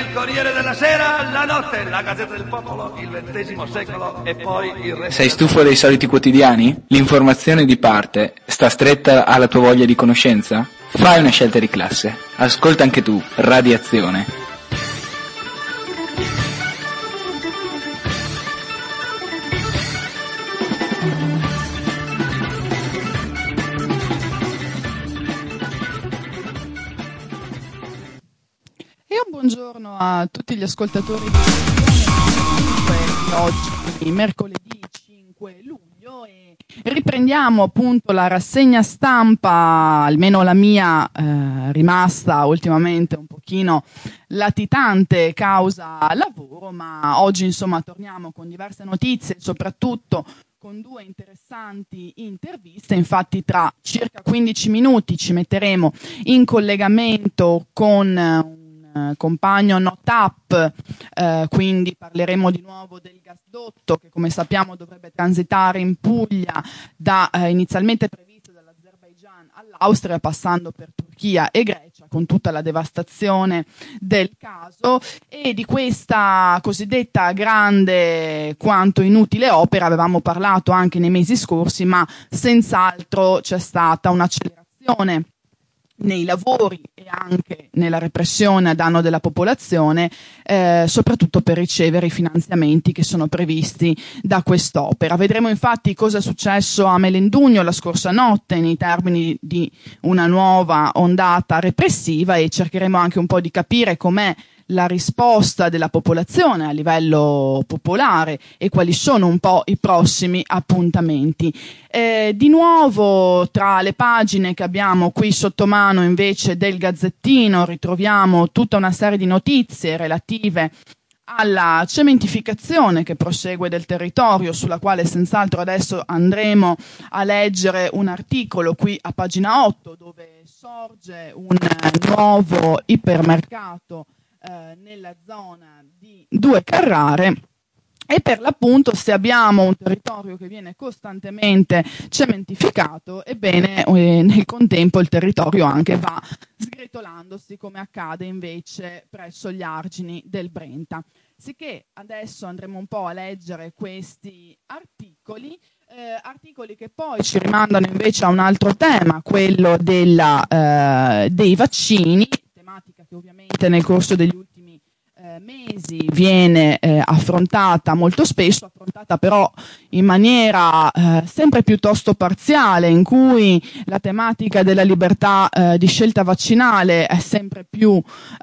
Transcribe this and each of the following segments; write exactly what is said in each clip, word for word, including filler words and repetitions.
il Corriere della Sera, la notte, la Gazzetta del Popolo, il ventesimo secolo e poi il resto. Sei stufo dei soliti quotidiani? L'informazione di parte sta stretta alla tua voglia di conoscenza? Fai una scelta di classe. Ascolta anche tu, Radiazione. E un buongiorno a tutti gli ascoltatori di oggi, mercoledì cinque luglio, e riprendiamo appunto la rassegna stampa, almeno la mia, eh, rimasta ultimamente un pochino latitante causa lavoro, ma oggi insomma torniamo con diverse notizie, soprattutto con due interessanti interviste. Infatti tra circa quindici minuti ci metteremo in collegamento con un compagno NotApp, eh, quindi parleremo di nuovo del gasdotto che, come sappiamo, dovrebbe transitare in Puglia da eh, inizialmente previsto dall'Azerbaigian all'Austria, passando per Turchia e Grecia, con tutta la devastazione del caso. E di questa cosiddetta grande quanto inutile opera avevamo parlato anche nei mesi scorsi, ma senz'altro c'è stata un'accelerazione nei lavori e anche nella repressione a danno della popolazione, eh, soprattutto per ricevere i finanziamenti che sono previsti da quest'opera. Vedremo infatti cosa è successo a Melendugno la scorsa notte nei termini di una nuova ondata repressiva, e cercheremo anche un po' di capire com'è la risposta della popolazione a livello popolare e quali sono un po' i prossimi appuntamenti. Eh, di nuovo tra le pagine che abbiamo qui sotto mano invece del Gazzettino ritroviamo tutta una serie di notizie relative alla cementificazione che prosegue del territorio, sulla quale senz'altro adesso andremo a leggere un articolo qui a pagina otto, dove sorge un nuovo ipermercato Eh, nella zona di Due Carrare. E per l'appunto, se abbiamo un territorio che viene costantemente cementificato, ebbene eh, nel contempo il territorio anche va sgretolandosi, come accade invece presso gli argini del Brenta. Sicché adesso andremo un po' a leggere questi articoli, eh, articoli che poi ci rimandano invece a un altro tema, quello della, eh, dei vaccini, tematica che ovviamente nel corso degli ultimi eh, mesi viene eh, affrontata molto spesso, affrontata però in maniera eh, sempre piuttosto parziale, in cui la tematica della libertà eh, di scelta vaccinale è sempre più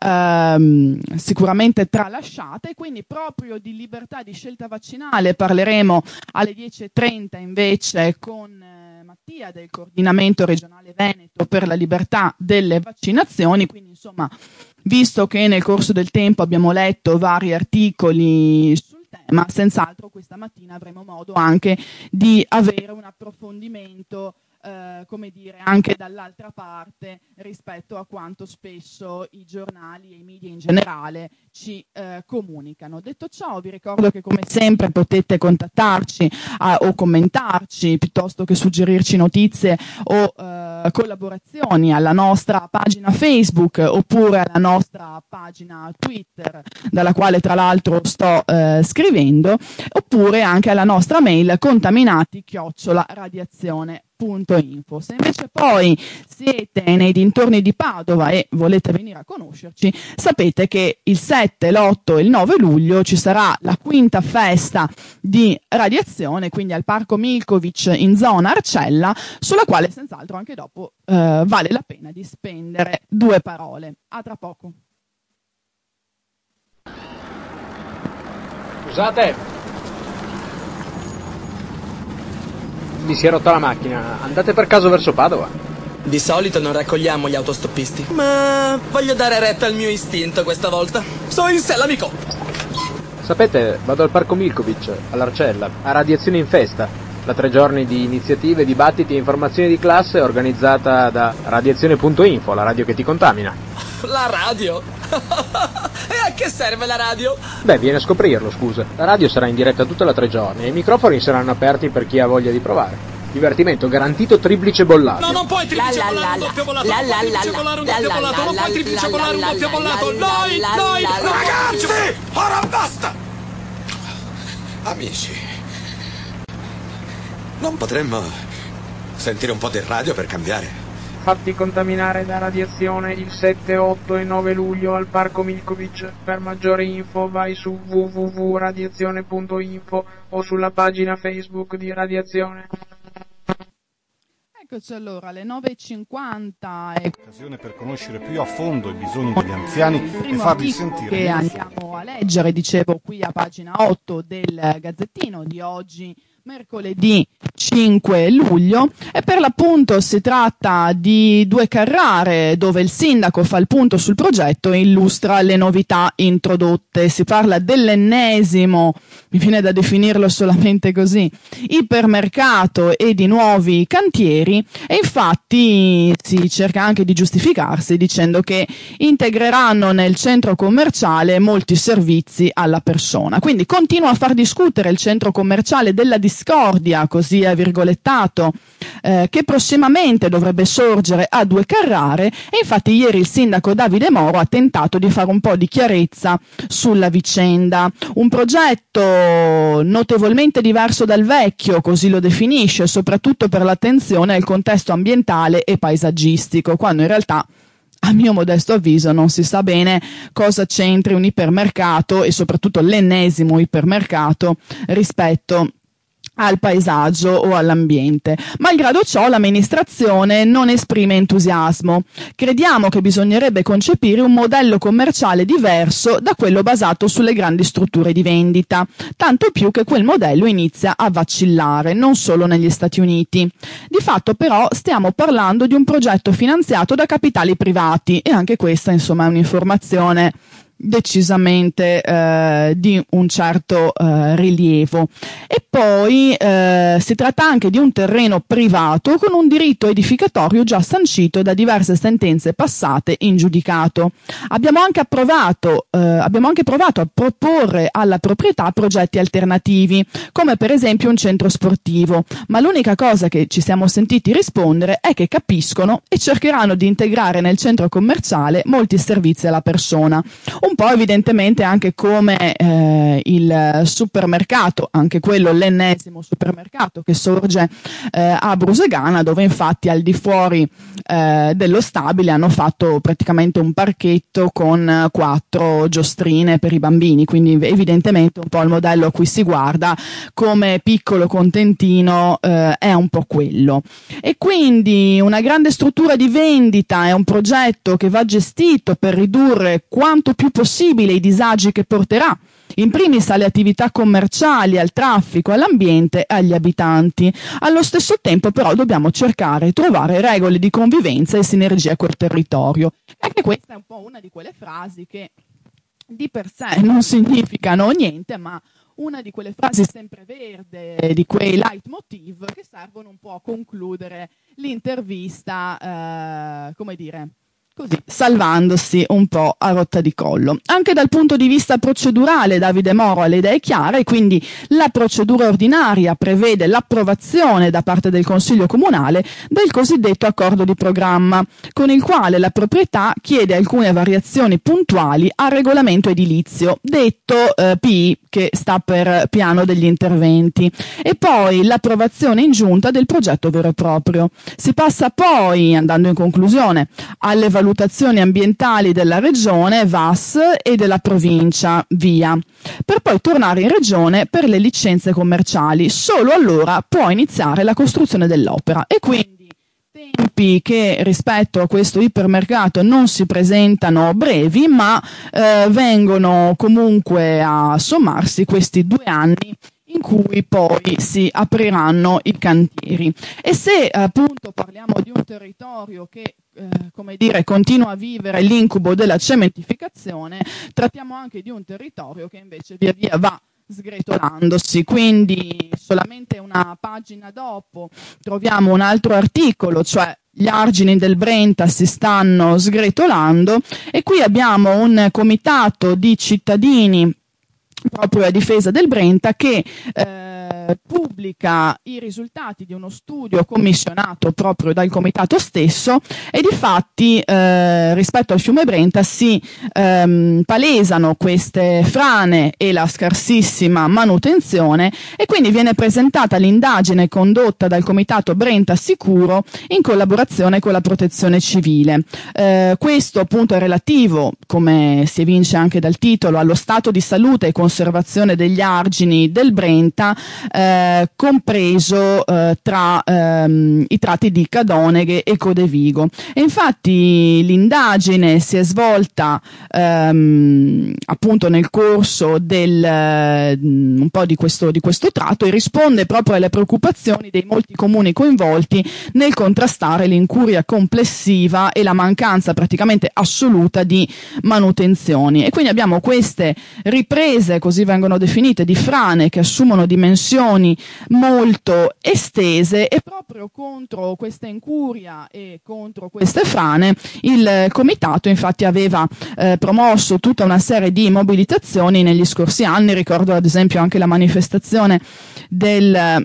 ehm, sicuramente tralasciata, e quindi proprio di libertà di scelta vaccinale parleremo alle dieci e trenta invece con eh, Mattia del Coordinamento Regionale Veneto per la Libertà delle Vaccinazioni. Quindi insomma, visto che nel corso del tempo abbiamo letto vari articoli sul tema, senz'altro questa mattina avremo modo anche di avere un approfondimento, eh, come dire, anche dall'altra parte rispetto a quanto spesso i giornali e i media in generale ci eh, comunicano. Detto ciò, vi ricordo che come sempre potete contattarci eh, o commentarci, piuttosto che suggerirci notizie o eh, collaborazioni, alla nostra pagina Facebook oppure alla nostra pagina Twitter, dalla quale tra l'altro sto eh, scrivendo, oppure anche alla nostra mail contaminati chiocciola radiazione punto info. Se invece poi siete nei dintorni di Padova e volete venire a conoscerci, sapete che il sette, l'otto e il nove luglio ci sarà la quinta festa di Radiazione, quindi al Parco Milkovic in zona Arcella, sulla quale senz'altro anche dopo eh, vale la pena di spendere due parole. A tra poco. Scusate, mi si è rotta la macchina. Andate per caso verso Padova? Di solito non raccogliamo gli autostoppisti, ma voglio dare retta al mio istinto questa volta. So in sé l'amico. Sapete, vado al Parco Milkovic, all'Arcella, a Radiazione in Festa, la tre giorni di iniziative, dibattiti e informazioni di classe organizzata da radiazione punto info, la radio che ti contamina. La radio? E a che serve la radio? Beh, vieni a scoprirlo, scusa. La radio sarà in diretta tutta la tre giorni e i microfoni saranno aperti per chi ha voglia di provare. Divertimento garantito, triplice bollato. No, non puoi triplice bollare un doppio bollato. Non puoi triplice bollare un doppio bollato. Non puoi triplice bollare un doppio bollato. Noi, noi, Amici, non potremmo sentire un po' di radio per cambiare? Fatti contaminare da radiazione il sette, otto e nove luglio al Parco Milkovic. Per maggiori info vai su w w w punto radiazione punto info o sulla pagina Facebook di Radiazione. Eccoci allora, alle nove e cinquanta è occasione per conoscere più a fondo i bisogni degli anziani e farli sentire che andiamo a leggere, dicevo, qui a pagina otto del Gazzettino di oggi, mercoledì cinque luglio, e per l'appunto si tratta di due Carrare dove il sindaco fa il punto sul progetto e illustra le novità introdotte. Si parla dell'ennesimo, mi viene da definirlo solamente così, ipermercato e di nuovi cantieri, e infatti si cerca anche di giustificarsi dicendo che integreranno nel centro commerciale molti servizi alla persona. Quindi continua a far discutere il centro commerciale della discordia, così è virgolettato, eh, che prossimamente dovrebbe sorgere a due Carrare, e infatti ieri il sindaco Davide Moro ha tentato di fare un po' di chiarezza sulla vicenda. Un progetto notevolmente diverso dal vecchio, così lo definisce, soprattutto per l'attenzione al contesto ambientale e paesaggistico, quando in realtà, a mio modesto avviso, non si sa bene cosa c'entri un ipermercato, e soprattutto l'ennesimo ipermercato, rispetto al paesaggio o all'ambiente. Malgrado ciò, l'amministrazione non esprime entusiasmo. Crediamo che bisognerebbe concepire un modello commerciale diverso da quello basato sulle grandi strutture di vendita, tanto più che quel modello inizia a vacillare, non solo negli Stati Uniti. Di fatto, però, stiamo parlando di un progetto finanziato da capitali privati, e anche questa, insomma, è un'informazione decisamente eh, di un certo eh, rilievo. E poi eh, si tratta anche di un terreno privato con un diritto edificatorio già sancito da diverse sentenze passate in giudicato. Abbiamo anche approvato, eh, abbiamo anche provato a proporre alla proprietà progetti alternativi, come per esempio un centro sportivo, ma l'unica cosa che ci siamo sentiti rispondere è che capiscono e cercheranno di integrare nel centro commerciale molti servizi alla persona. Un po' evidentemente anche come eh, il supermercato, anche quello l'ennesimo supermercato che sorge eh, a Brusegana, dove infatti al di fuori eh, dello stabile hanno fatto praticamente un parchetto con quattro giostrine per i bambini, quindi evidentemente un po' il modello a cui si guarda come piccolo contentino eh, è un po' quello. E quindi una grande struttura di vendita è un progetto che va gestito per ridurre quanto più possibile i disagi che porterà, in primis alle attività commerciali, al traffico, all'ambiente e agli abitanti. Allo stesso tempo però dobbiamo cercare di trovare regole di convivenza e sinergia col territorio. Anche questa è un po' una di quelle frasi che di per sé non significano niente, ma una di quelle frasi sempreverde, di quei leitmotiv che servono un po' a concludere l'intervista, eh, come dire, così, salvandosi un po' a rotta di collo. Anche dal punto di vista procedurale Davide Moro ha le idee chiare, quindi la procedura ordinaria prevede l'approvazione da parte del Consiglio Comunale del cosiddetto accordo di programma, con il quale la proprietà chiede alcune variazioni puntuali al regolamento edilizio, detto eh, P I, che sta per piano degli interventi, e poi l'approvazione in giunta del progetto vero e proprio. Si passa poi, andando in conclusione, alle valutazioni ambientali della regione V A S e della provincia VIA, per poi tornare in regione per le licenze commerciali. Solo allora può iniziare la costruzione dell'opera, e quindi tempi che rispetto a questo ipermercato non si presentano brevi, ma eh, vengono comunque a sommarsi questi due anni in cui poi si apriranno i cantieri. E se appunto parliamo di un territorio che eh, come dire, continua a vivere l'incubo della cementificazione, trattiamo anche di un territorio che invece via via va sgretolandosi. Quindi solamente una pagina dopo troviamo un altro articolo, cioè gli argini del Brenta si stanno sgretolando, e qui abbiamo un comitato di cittadini proprio a difesa del Brenta che eh, eh, pubblica i risultati di uno studio commissionato proprio dal comitato stesso e difatti eh, rispetto al fiume Brenta si ehm, palesano queste frane e la scarsissima manutenzione, e quindi viene presentata l'indagine condotta dal comitato Brenta Sicuro in collaborazione con la protezione civile. Eh, questo appunto è relativo, come si evince anche dal titolo, allo stato di salute e conservazione degli argini del Brenta, eh, compreso eh, tra ehm, i tratti di Cadoneghe e Codevigo. E infatti l'indagine si è svolta ehm, appunto nel corso del eh, un po' di questo, di questo tratto, e risponde proprio alle preoccupazioni dei molti comuni coinvolti nel contrastare l'incuria complessiva e la mancanza praticamente assoluta di manutenzioni. E quindi abbiamo queste riprese, così vengono definite, di frane che assumono dimensioni molto estese, e proprio contro questa incuria e contro queste frane il comitato infatti aveva eh, promosso tutta una serie di mobilitazioni negli scorsi anni. Ricordo ad esempio anche la manifestazione del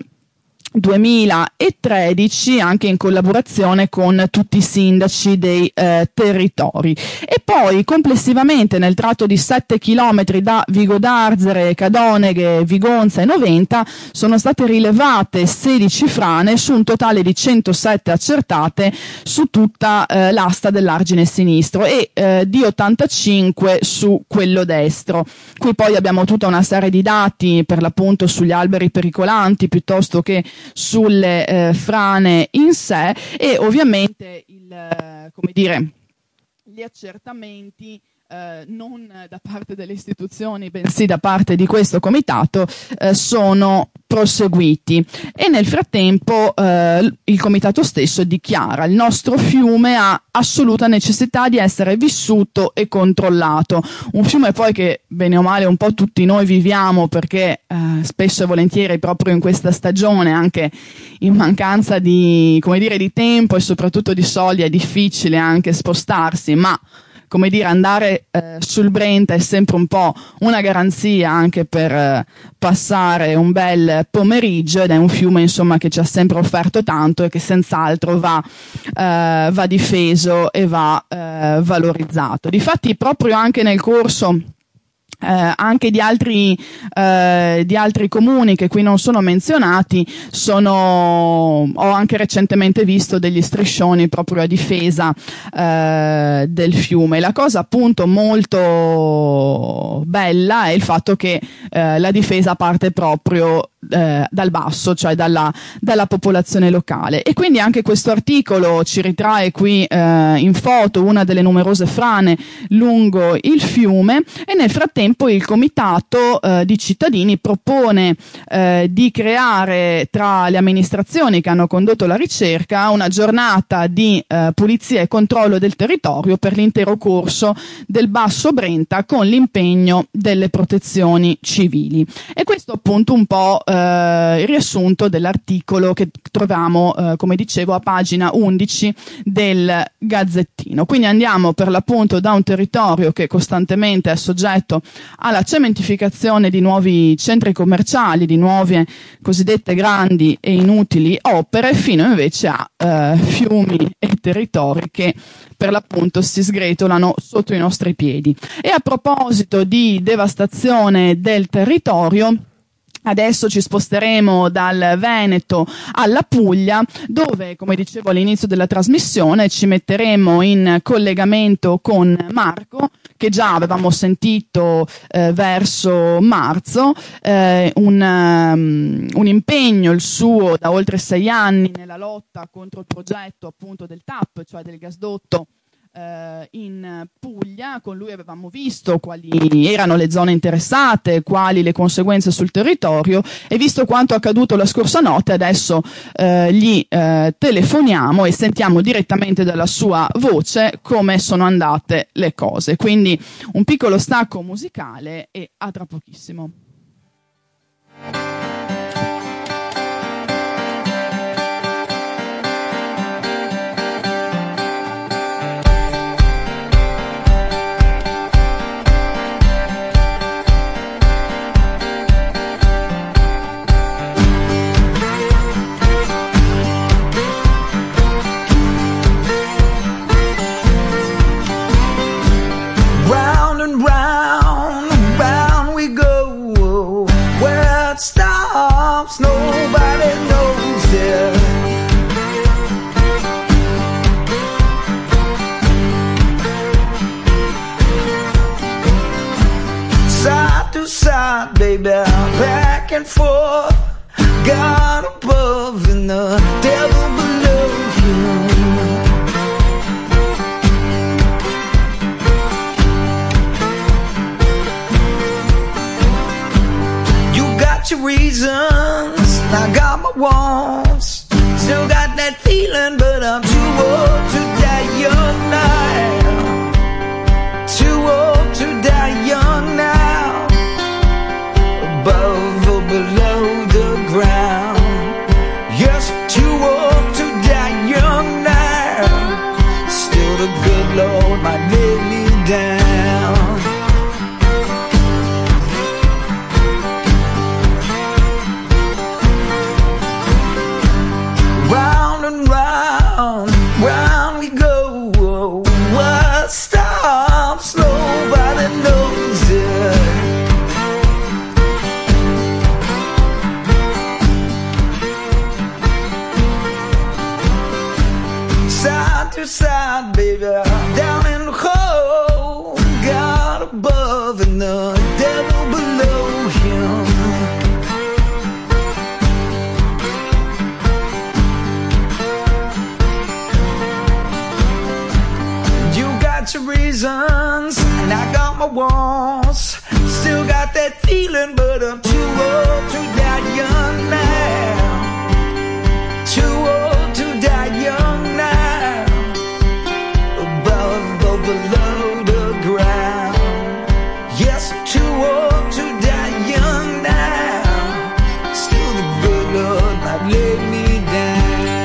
duemilatredici, anche in collaborazione con tutti i sindaci dei eh, territori. E poi complessivamente nel tratto di sette chilometri da Vigo d'Arzere, Cadoneghe, Vigonza e Noventa sono state rilevate sedici frane su un totale di centosette accertate su tutta eh, l'asta dell'argine sinistro e eh, di ottantacinque su quello destro. Qui poi abbiamo tutta una serie di dati per l'appunto sugli alberi pericolanti piuttosto che sulle eh, frane in sé, e ovviamente il, eh, come dire, gli accertamenti eh, non da parte delle istituzioni bensì da parte di questo comitato eh, sono proseguiti. E nel frattempo eh, il comitato stesso dichiara: il nostro fiume ha assoluta necessità di essere vissuto e controllato. Un fiume poi che bene o male un po' tutti noi viviamo, perché eh, spesso e volentieri proprio in questa stagione, anche in mancanza di, come dire, di tempo e soprattutto di soldi, è difficile anche spostarsi, ma come dire, andare eh, sul Brenta è sempre un po' una garanzia anche per eh, passare un bel pomeriggio, ed è un fiume insomma che ci ha sempre offerto tanto e che senz'altro va, eh, va difeso e va eh, valorizzato. Difatti proprio anche nel corso Eh, anche di altri, eh, di altri comuni che qui non sono menzionati, sono, ho anche recentemente visto degli striscioni proprio a difesa eh, del fiume. La cosa appunto molto bella è il fatto che eh, la difesa parte proprio Eh, dal basso, cioè dalla, dalla popolazione locale. E quindi anche questo articolo ci ritrae qui eh, in foto una delle numerose frane lungo il fiume, e nel frattempo il comitato eh, di cittadini propone eh, di creare tra le amministrazioni che hanno condotto la ricerca una giornata di eh, pulizia e controllo del territorio per l'intero corso del Basso Brenta, con l'impegno delle protezioni civili. E questo appunto un po' eh, il riassunto dell'articolo che troviamo, eh, come dicevo, a pagina undici del Gazzettino. Quindi andiamo per l'appunto da un territorio che costantemente è soggetto alla cementificazione di nuovi centri commerciali, di nuove cosiddette grandi e inutili opere, fino invece a eh, fiumi e territori che per l'appunto si sgretolano sotto i nostri piedi. E a proposito di devastazione del territorio, adesso ci sposteremo dal Veneto alla Puglia, dove, come dicevo all'inizio della trasmissione, ci metteremo in collegamento con Marco, che già avevamo sentito eh, verso marzo, eh, un, um, un impegno il suo da oltre sei anni nella lotta contro il progetto appunto del T A P, cioè del gasdotto in Puglia. Con lui avevamo visto quali erano le zone interessate, quali le conseguenze sul territorio, e visto quanto accaduto la scorsa notte adesso eh, gli eh, telefoniamo e sentiamo direttamente dalla sua voce come sono andate le cose. Quindi un piccolo stacco musicale e a tra pochissimo. and forth, God above and the devil below you. You got your reasons, I got my wants. Still got that feeling, but I'm too old to die young now. Too old to die young now. Above or below the ground. Yes, too old to die young now. Still the good Lord might lay me down. Round and round, round we go. What stops? Nobody knows it. Side to side, baby, down in the hole. God above and the devil below him. Your reasons, and I got my wants. Still got that feeling, but I'm too old to die young now. Too old to die young now. Above or below the ground. Yes, I'm too old to die young now. Still the good Lord might lay me down.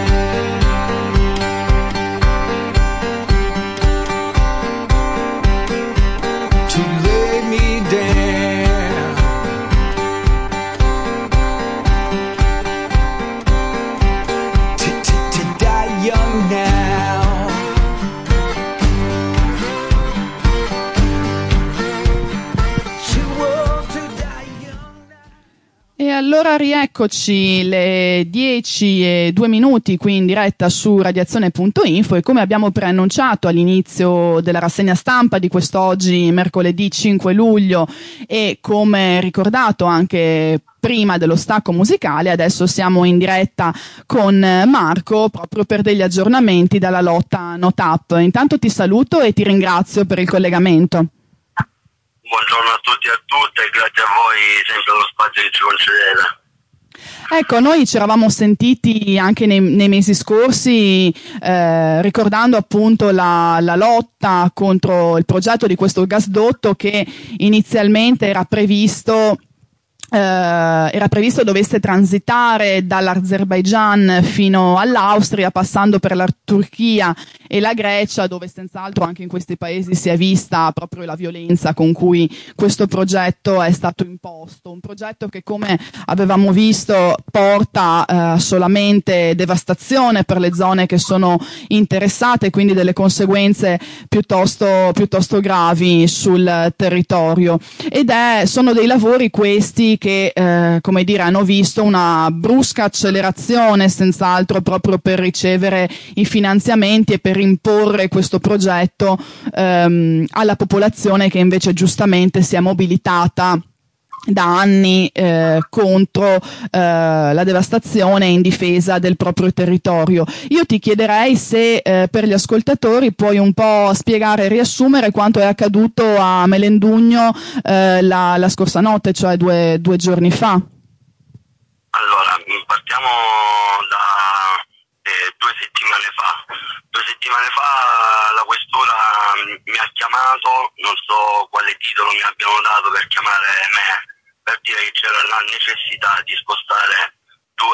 E allora rieccoci, le dieci e due minuti qui in diretta su radiazione punto info, e come abbiamo preannunciato all'inizio della rassegna stampa di quest'oggi mercoledì cinque luglio e come ricordato anche prima dello stacco musicale, adesso siamo in diretta con Marco proprio per degli aggiornamenti dalla lotta No Tap. Intanto ti saluto e ti ringrazio per il collegamento. Buongiorno a tutti e a tutte, e grazie a voi sempre lo spazio che ci concedete. Ecco, noi ci eravamo sentiti anche nei, nei mesi scorsi eh, ricordando appunto la, la lotta contro il progetto di questo gasdotto che inizialmente era previsto Eh, era previsto dovesse transitare dall'Azerbaigian fino all'Austria, passando per la Turchia e la Grecia, dove senz'altro anche in questi paesi si è vista proprio la violenza con cui questo progetto è stato imposto. Un progetto che, come avevamo visto, porta eh, solamente devastazione per le zone che sono interessate, quindi delle conseguenze piuttosto, piuttosto gravi sul territorio. Ed è, sono dei lavori questi che eh, come dire hanno visto una brusca accelerazione senz'altro proprio per ricevere i finanziamenti e per imporre questo progetto ehm, alla popolazione, che invece giustamente si è mobilitata da anni eh, contro eh, la devastazione in difesa del proprio territorio. Io ti chiederei se eh, per gli ascoltatori puoi un po' spiegare e riassumere quanto è accaduto a Melendugno eh, la, la scorsa notte, cioè due, due giorni fa. Allora, partiamo da eh, due settimane fa. Due settimane fa la questura mi ha chiamato, non so quale titolo mi abbiano dato per chiamare me, per dire che c'era la necessità di spostare due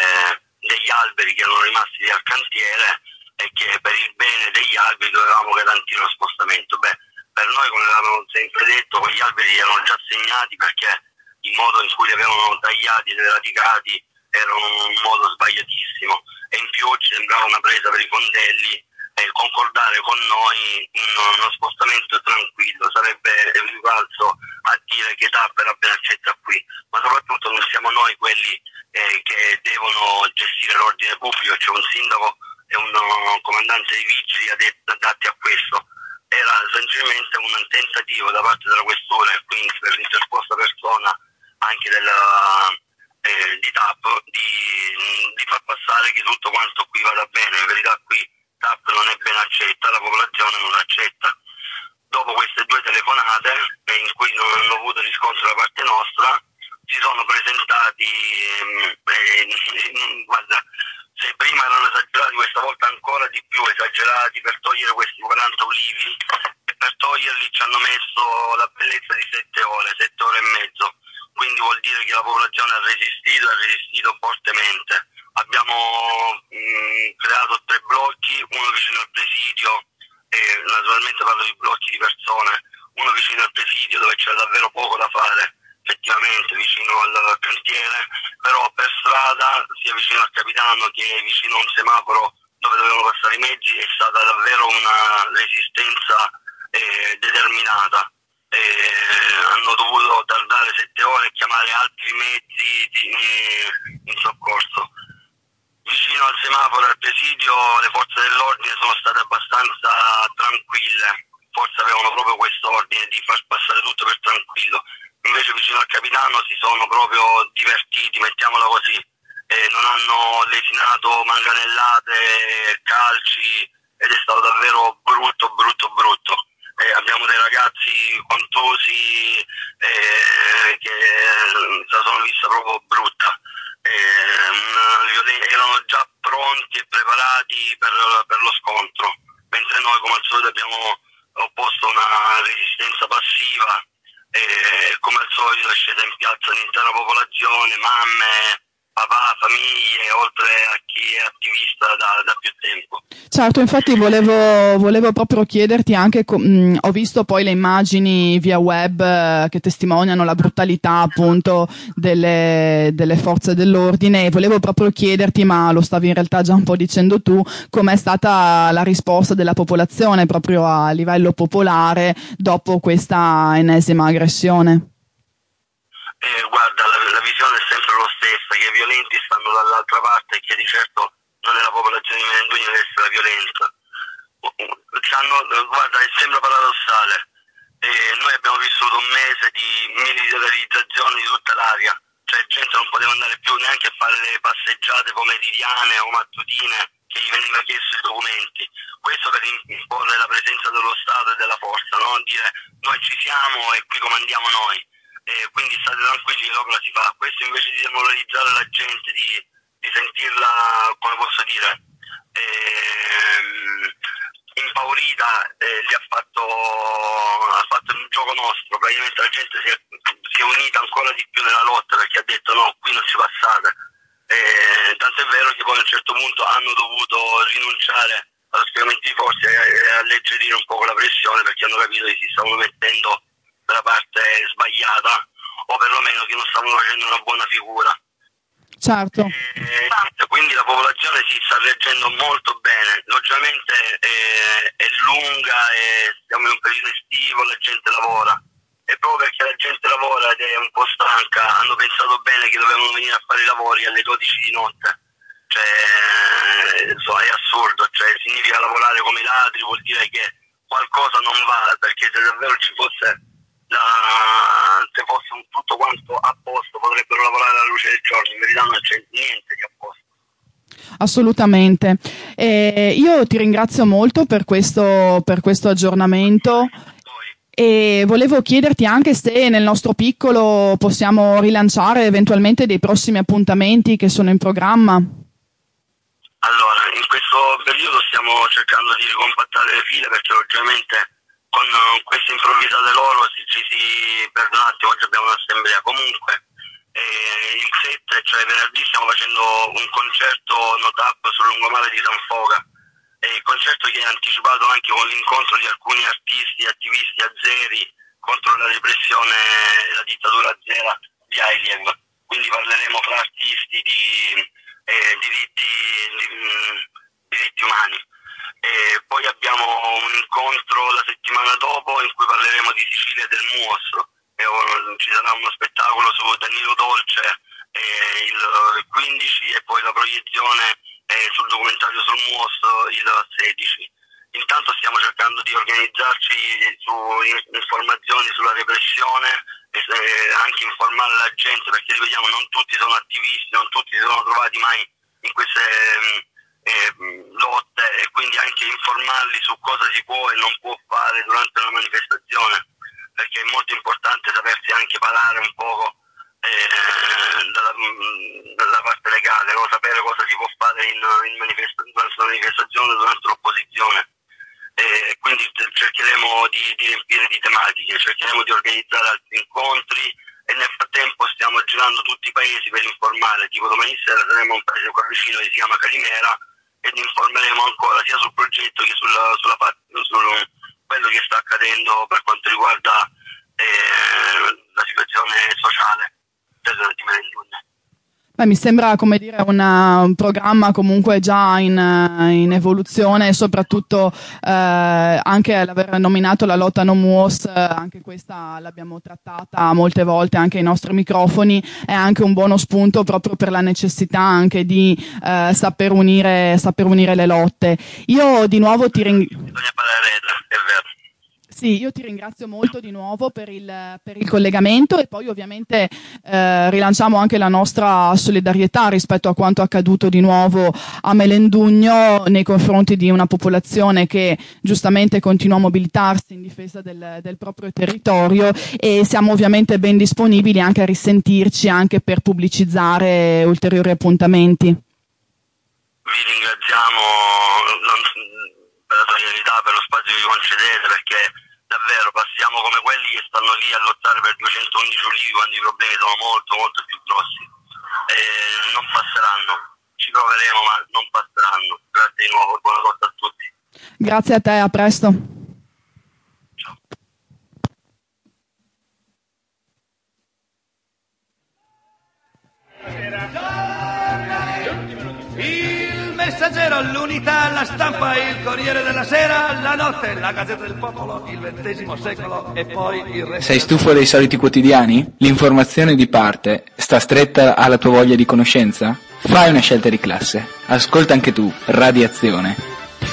degli alberi che erano rimasti al cantiere e che per il bene degli alberi dovevamo garantire lo spostamento. Beh, per noi, come avevamo sempre detto, quegli alberi erano già segnati, perché il modo in cui li avevano tagliati ed eradicati era un modo sbagliatissimo, e in più ci sembrava una presa per i fondelli e concordare con noi uno spostamento tranquillo. Sarebbe equivalso a dire che Tapper appena accetta qui, ma soprattutto non siamo noi quelli eh, che devono gestire l'ordine pubblico. C'è un sindaco e un comandante di vigili adatti a questo. Era semplicemente un tentativo da parte della questura, e quindi per l'interposta persona anche della la popolazione ha resistito, ha resistito fortemente. Abbiamo mh, creato tre blocchi, uno vicino al presidio, e naturalmente parlo di blocchi di persone, uno vicino al presidio dove c'è davvero poco da fare, effettivamente vicino al cantiere, però per strada, sia vicino al Capitano che vicino a un semaforo dove dovevano passare i mezzi, è stata davvero una resistenza eh, determinata. Eh, hanno dovuto tardare sette ore e chiamare altri mezzi di, in soccorso. Vicino al semaforo e al presidio le forze dell'ordine sono state abbastanza tranquille, forse avevano proprio questo ordine di far passare tutto per tranquillo. Invece vicino al Capitano si sono proprio divertiti, mettiamola così, eh, non hanno lesinato manganellate, calci, ed è stato davvero brutto, brutto, brutto. Eh, abbiamo dei ragazzi contusi eh, che la sono vista proprio brutta. Eh, erano già pronti e preparati per, per lo scontro, mentre noi come al solito abbiamo opposto una resistenza passiva. E come al solito è scesa in piazza l'intera popolazione, mamme, papà, famiglie, oltre a chi è attivista da, da più tempo. Certo, infatti volevo, volevo proprio chiederti anche, mh, ho visto poi le immagini via web eh, che testimoniano la brutalità appunto delle, delle forze dell'ordine, e volevo proprio chiederti, ma lo stavi in realtà già un po' dicendo tu, com'è stata la risposta della popolazione proprio a livello popolare dopo questa ennesima aggressione? Eh, guarda, la, la visione è sempre lo stessa, che i violenti stanno dall'altra parte e che di certo non è la popolazione di Melendugno che deve essere violenta. C'hanno, guarda, sembra paradossale. Eh, noi abbiamo vissuto un mese di militarizzazione di tutta l'area, cioè gente non poteva andare più neanche a fare le passeggiate pomeridiane o mattutine che gli veniva chiesto i documenti. Questo per imporre la presenza dello Stato e della forza, no? Dire noi ci siamo e qui comandiamo noi. Eh, quindi state tranquilli che l'opera si fa. Questo invece di demoralizzare la gente, di, di sentirla, come posso dire, ehm, impaurita, eh, gli ha fatto, ha fatto il gioco nostro. Praticamente la gente si è, si è unita ancora di più nella lotta, perché ha detto no, qui non si passate. Eh, tanto è vero che poi a un certo punto hanno dovuto rinunciare allo schieramento di forze e alleggerire un po' la pressione, perché hanno capito che si stavano mettendo dalla parte sbagliata, o perlomeno che non stavano facendo una buona figura. Certo. E, quindi la popolazione si sta reggendo molto bene. Logicamente eh, è lunga e siamo in un periodo estivo, la gente lavora, e proprio perché la gente lavora ed è un po' stanca, hanno pensato bene che dovevano venire a fare i lavori alle dodici di notte. Cioè, so, è assurdo, cioè significa lavorare come i ladri, vuol dire che qualcosa non va, perché se davvero ci fosse La, se fosse un tutto quanto a posto potrebbero lavorare alla luce del giorno, in verità non c'è niente di a posto. Assolutamente. Eh, io ti ringrazio molto per questo, per questo aggiornamento, e volevo chiederti anche se nel nostro piccolo possiamo rilanciare eventualmente dei prossimi appuntamenti che sono in programma. Allora, in questo periodo stiamo cercando di ricompattare le file, perché logicamente con queste improvvisate loro ci, ci si perde un attimo. Oggi abbiamo un'assemblea. Comunque eh, il sette, cioè venerdì, stiamo facendo un concerto Notap sul lungomare di San Foga, e il concerto che è anticipato anche con l'incontro di alcuni artisti e attivisti azeri contro la repressione e la dittatura azera di Aliyev. Quindi parleremo fra artisti di eh, diritti, di, diritti umani. E poi abbiamo un incontro la settimana dopo in cui parleremo di Sicilia e del M U O S, e ci sarà uno spettacolo su Danilo Dolce eh, il quindici, e poi la proiezione eh, sul documentario sul M U O S il sedici. Intanto stiamo cercando di organizzarci su informazioni sulla repressione e eh, anche informare la gente, perché ripetiamo, non tutti sono attivisti, non tutti si sono trovati mai in queste eh, Eh, lotte, e quindi anche informarli su cosa si può e non può fare durante una manifestazione, perché è molto importante sapersi anche parlare un poco eh, dalla, dalla parte legale, no? Sapere cosa si può fare in, in manifest- durante una manifestazione, durante l'opposizione. E quindi cercheremo di, di riempire di tematiche, cercheremo di organizzare altri incontri, e nel frattempo stiamo girando tutti paesi per informare, tipo domani sera saremo a un paese qua vicino che si chiama Calimera ed informeremo ancora sia sul progetto che sulla, sulla su quello che sta accadendo per quanto riguarda eh, la situazione sociale di Melendugno. Beh, mi sembra, come dire, una, un programma comunque già in, in evoluzione e soprattutto eh, anche l'aver nominato la lotta No M U O S, eh, anche questa l'abbiamo trattata molte volte anche ai nostri microfoni, è anche un buono spunto proprio per la necessità anche di eh, saper unire, saper unire le lotte. Io di nuovo ti ringrazio. Bisogna parlare, è vero. Sì, io ti ringrazio molto di nuovo per il, per il collegamento e poi ovviamente eh, rilanciamo anche la nostra solidarietà rispetto a quanto accaduto di nuovo a Melendugno nei confronti di una popolazione che giustamente continua a mobilitarsi in difesa del, del proprio territorio, e siamo ovviamente ben disponibili anche a risentirci anche per pubblicizzare ulteriori appuntamenti. Vi ringraziamo non, per la solidarietà, per lo spazio che vi concedete, perché davvero passiamo come quelli che stanno lì a lottare per duecentoundici ulivi quando i problemi sono molto molto più grossi. E non passeranno, ci proveremo ma non passeranno. Grazie di nuovo, buona notte a tutti. Grazie a te, a presto. Ciao. Il Messaggero, l'Unità, la Stampa, il Corriere della Sera, la Notte, la Gazzetta del Popolo, il ventesimo secolo e poi il resto. Sei stufo dei soliti quotidiani? L'informazione di parte sta stretta alla tua voglia di conoscenza? Fai una scelta di classe. Ascolta anche tu Radiazione.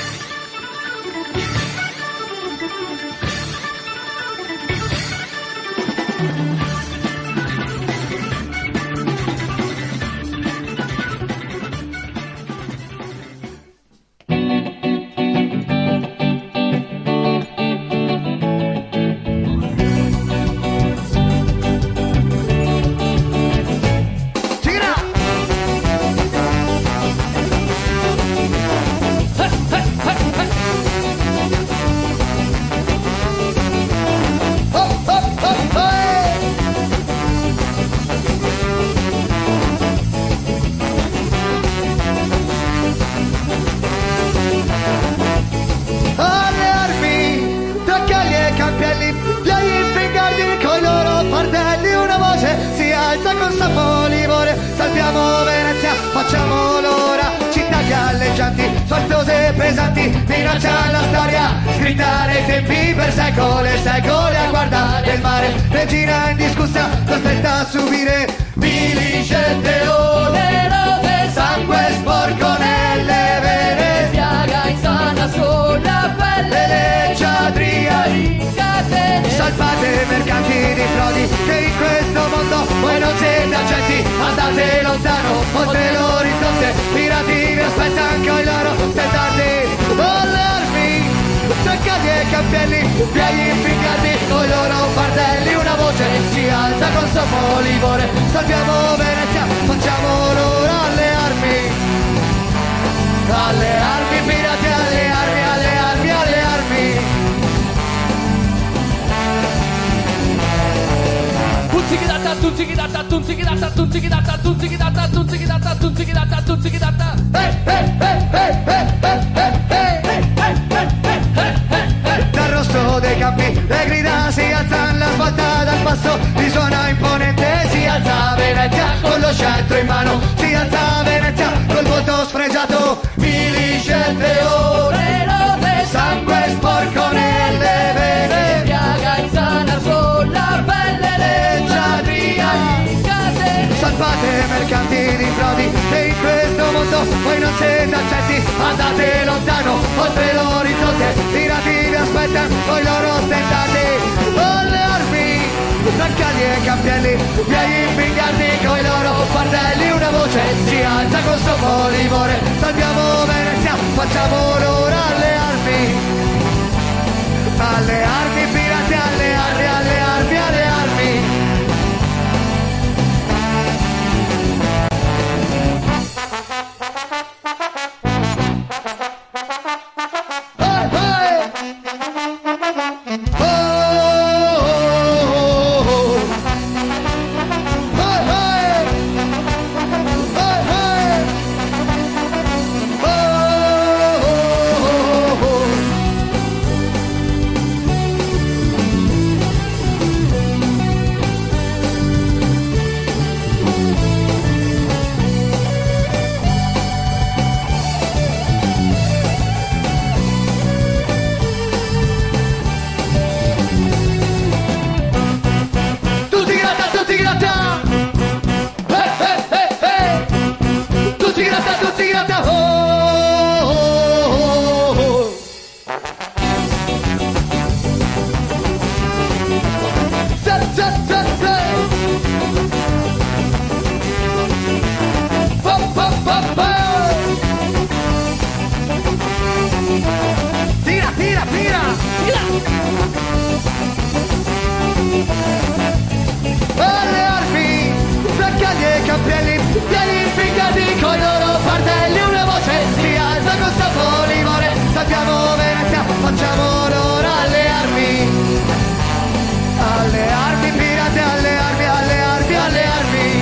Facciamo l'ora, città galleggianti, sfarzose e pesanti, minaccia la storia, scritta nei tempi per secoli e secoli a guardare il mare, regina indiscussa, costretta a subire vili scelte onerose, sangue sporco nelle vene, piaga insana sulla pelle, leggiadria in catene, salvate mercanti di frodi, che in questo mondo voi non siete agenti, andate lontano, oltre l'orizzonte, pirati vi aspettano con i loro stendardi, alle armi, treccati e campielli, pieghi inficcati, con i loro fardelli, una voce si alza con sommo livore, salviamo Venezia, facciamo l'ora alle armi, alle armi, pirati, alle armi, alle armi, alle armi. Tunzikidata, tunzikidata, tunzikidata, tunzikidata, tunzikidata, tunzikidata, tunzikidata, tunzikidata. Hey, hey, hey, hey, hey, hey, hey, hey, hey. Dal rosso dei campi le grida si alzano, la svolta dal passo risuona imponente, si alza Venezia con lo scettro in mano, si alza Venezia col volto sfregiato, mili scelte ore, sangue sporco nelle vene, piaga insana sulla pelle, leggiadria in catene, salvate mercanti di frodi, e in questo mondo voi non siete accetti, andate lontano, oltre l'orizzonte, pirati vi aspettano con i loro stendati, alle armi, braccali e campielli, miei impigliati con i loro fardelli, una voce si alza con sommo livore, salviamo Venezia, facciamo l'ora alle armi, alle armi, pirati, alle armi, alle armi, alle armi. vieni ficcati con i loro fardelli, una voce si alza con sto livore, salviamo Venezia, facciamo loro alle armi, alle armi pirate, alle armi, alle armi, alle armi.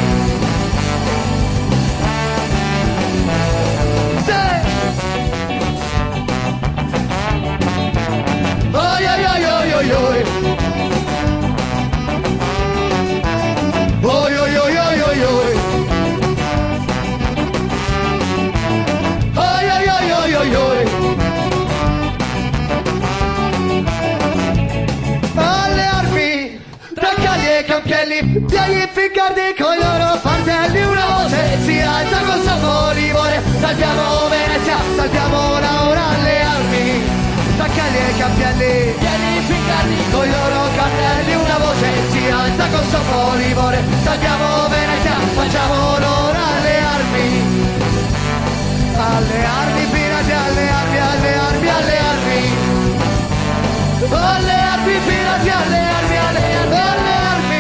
Oi oi oi oi oi oi. Oi oi oi oi oi oi. Oi oi oi oi oi oi. Alle armi, tra calli e campielli, vieni ficcardi con i loro fardelli, una voce si alza con sto livore, salviamo Venezia, salviamo Laura alle armi. Taccali e campielli, vieni ficcardi con i loro cartelli, una voce si alza con sto livore, salviamo Venezia, facciamo loro alle armi, alle armi pirati, alle armi, alle armi, alle armi, alle armi pirati, alle armi, alle armi, alle armi.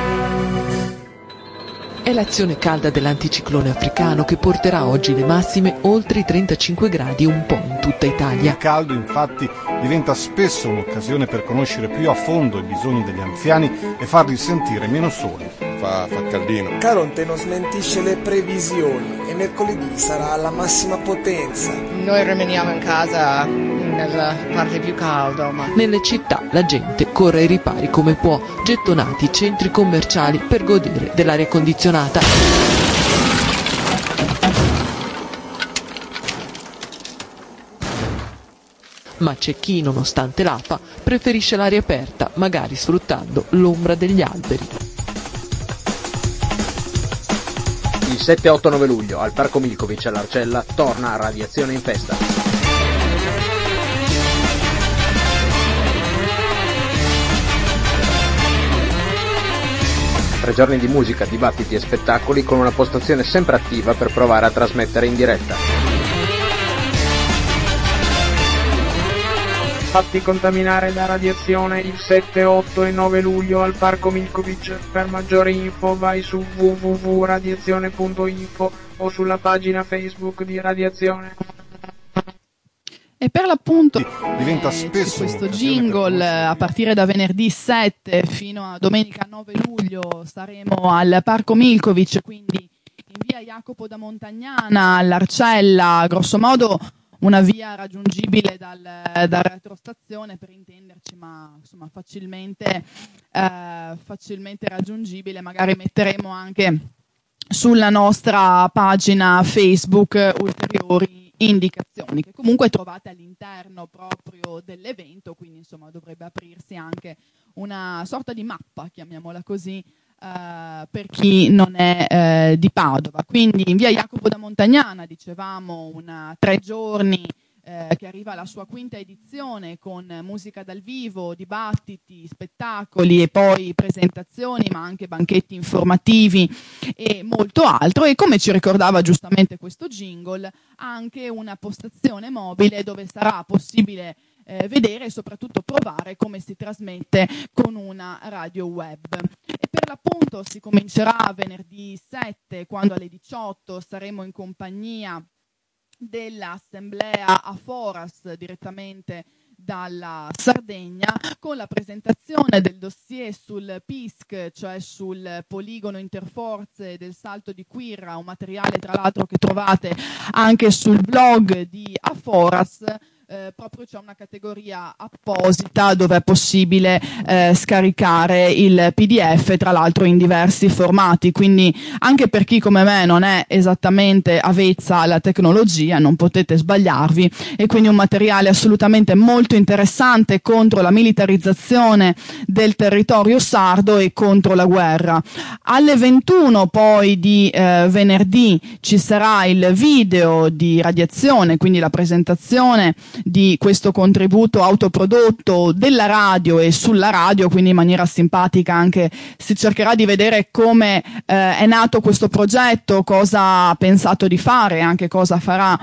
È l'azione calda dell'anticiclone africano che porterà oggi le massime oltre i trentacinque gradi un po' in tutta Italia. Il caldo infatti diventa spesso un'occasione per conoscere più a fondo i bisogni degli anziani e farli sentire meno soli. Fa, fa caldino. Caronte non smentisce le previsioni e mercoledì sarà alla massima potenza. Noi rimaniamo in casa nella parte più calda, ma nelle città la gente corre ai ripari come può, gettonati i centri commerciali per godere dell'aria condizionata. Ma c'è chi, nonostante l'afa, preferisce l'aria aperta, magari sfruttando l'ombra degli alberi. Il sette, otto, nove luglio al Parco Milkovic all'Arcella torna a Radiazione in Festa. Tre giorni di musica, dibattiti e spettacoli con una postazione sempre attiva per provare a trasmettere in diretta. Fatti contaminare da radiazione il sette, otto e nove luglio al Parco Milkovic. Per maggiori info vai su w w w punto radiazione punto info o sulla pagina Facebook di Radiazione. E per l'appunto diventa eh, spesso questo jingle a partire da venerdì sette fino a domenica nove luglio saremo al Parco Milkovic, quindi in via Jacopo da Montagnana all'Arcella, grosso modo una via raggiungibile dal, dal retrostazione per intenderci, ma insomma facilmente, eh, facilmente raggiungibile. Magari metteremo anche sulla nostra pagina Facebook ulteriori indicazioni che comunque trovate all'interno proprio dell'evento, quindi insomma dovrebbe aprirsi anche una sorta di mappa, chiamiamola così, Uh, per chi non è uh, di Padova. Quindi in via Jacopo da Montagnana, dicevamo, una tre giorni uh, che arriva alla sua quinta edizione con musica dal vivo, dibattiti, spettacoli e poi presentazioni, ma anche banchetti informativi e molto altro. E come ci ricordava giustamente questo jingle, anche una postazione mobile dove sarà possibile Eh, vedere e soprattutto provare come si trasmette con una radio web. E per l'appunto si comincerà venerdì sette, quando alle diciotto saremo in compagnia dell'assemblea a Foras direttamente dalla Sardegna, con la presentazione del dossier sul P I S C, cioè sul poligono interforze del Salto di Quirra, un materiale tra l'altro che trovate anche sul blog di Aforas. Eh, proprio c'è una categoria apposita dove è possibile eh, scaricare il P D F, tra l'altro in diversi formati, quindi anche per chi come me non è esattamente avvezza alla tecnologia non potete sbagliarvi, e quindi un materiale assolutamente molto interessante contro la militarizzazione del territorio sardo e contro la guerra. Alle ventuno poi di eh, venerdì ci sarà il video di Radiazione, quindi la presentazione di questo contributo autoprodotto della radio e sulla radio, quindi in maniera simpatica anche si cercherà di vedere come eh, è nato questo progetto, cosa ha pensato di fare, anche cosa farà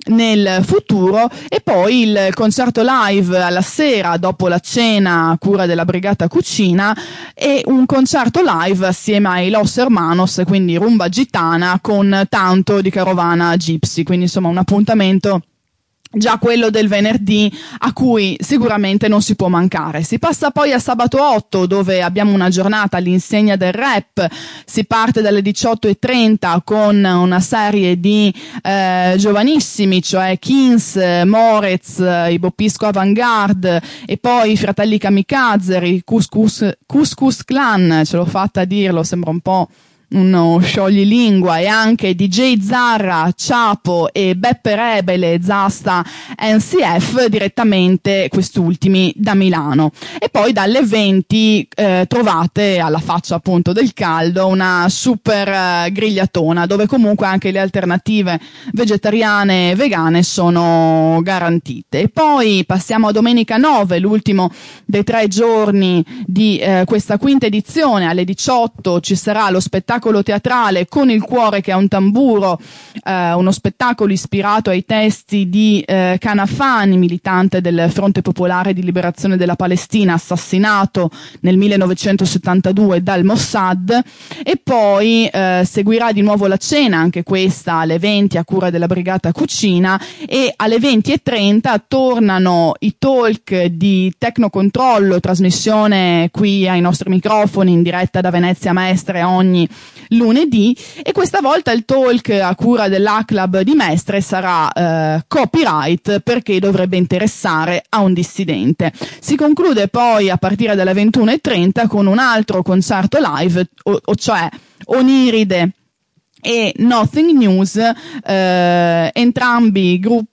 nel futuro, e poi il concerto live alla sera dopo la cena a cura della Brigata Cucina, e un concerto live assieme ai Los Hermanos, quindi rumba gitana con tanto di carovana gypsy, quindi insomma un appuntamento già quello del venerdì a cui sicuramente non si può mancare. Si passa poi a sabato otto, dove abbiamo una giornata all'insegna del rap. Si parte dalle diciotto e trenta con una serie di eh, giovanissimi, cioè Kings, Morez, i Bopisco Avantgarde e poi i Fratelli Kamikaze, i Couscous, Couscous Clan, ce l'ho fatta a dirlo, sembra un po' uno scioglilingua, e anche D J Zarra, Chapo e Beppe Rebele, Zasta N C F, direttamente quest'ultimi da Milano. E poi dalle venti eh, trovate, alla faccia appunto del caldo, una super eh, grigliatona, dove comunque anche le alternative vegetariane e vegane sono garantite. E poi passiamo a domenica nove, l'ultimo dei tre giorni di eh, questa quinta edizione. Alle diciotto ci sarà lo spettacolo teatrale Con il cuore che è un tamburo, eh, uno spettacolo ispirato ai testi di eh, Canafani, militante del Fronte Popolare di Liberazione della Palestina, assassinato nel millenovecentosettantadue dal Mossad. E poi eh, seguirà di nuovo la cena, anche questa alle venti a cura della Brigata Cucina, e alle venti e trenta tornano i talk di Tecnocontrollo, trasmissione qui ai nostri microfoni in diretta da Venezia Mestre ogni lunedì, e questa volta il talk a cura dell'A Club di Mestre sarà eh, copyright, perché dovrebbe interessare a un dissidente. Si conclude poi a partire dalle ventuno e trenta con un altro concerto live, o, o cioè Oniride e Nothing News, eh, entrambi gruppi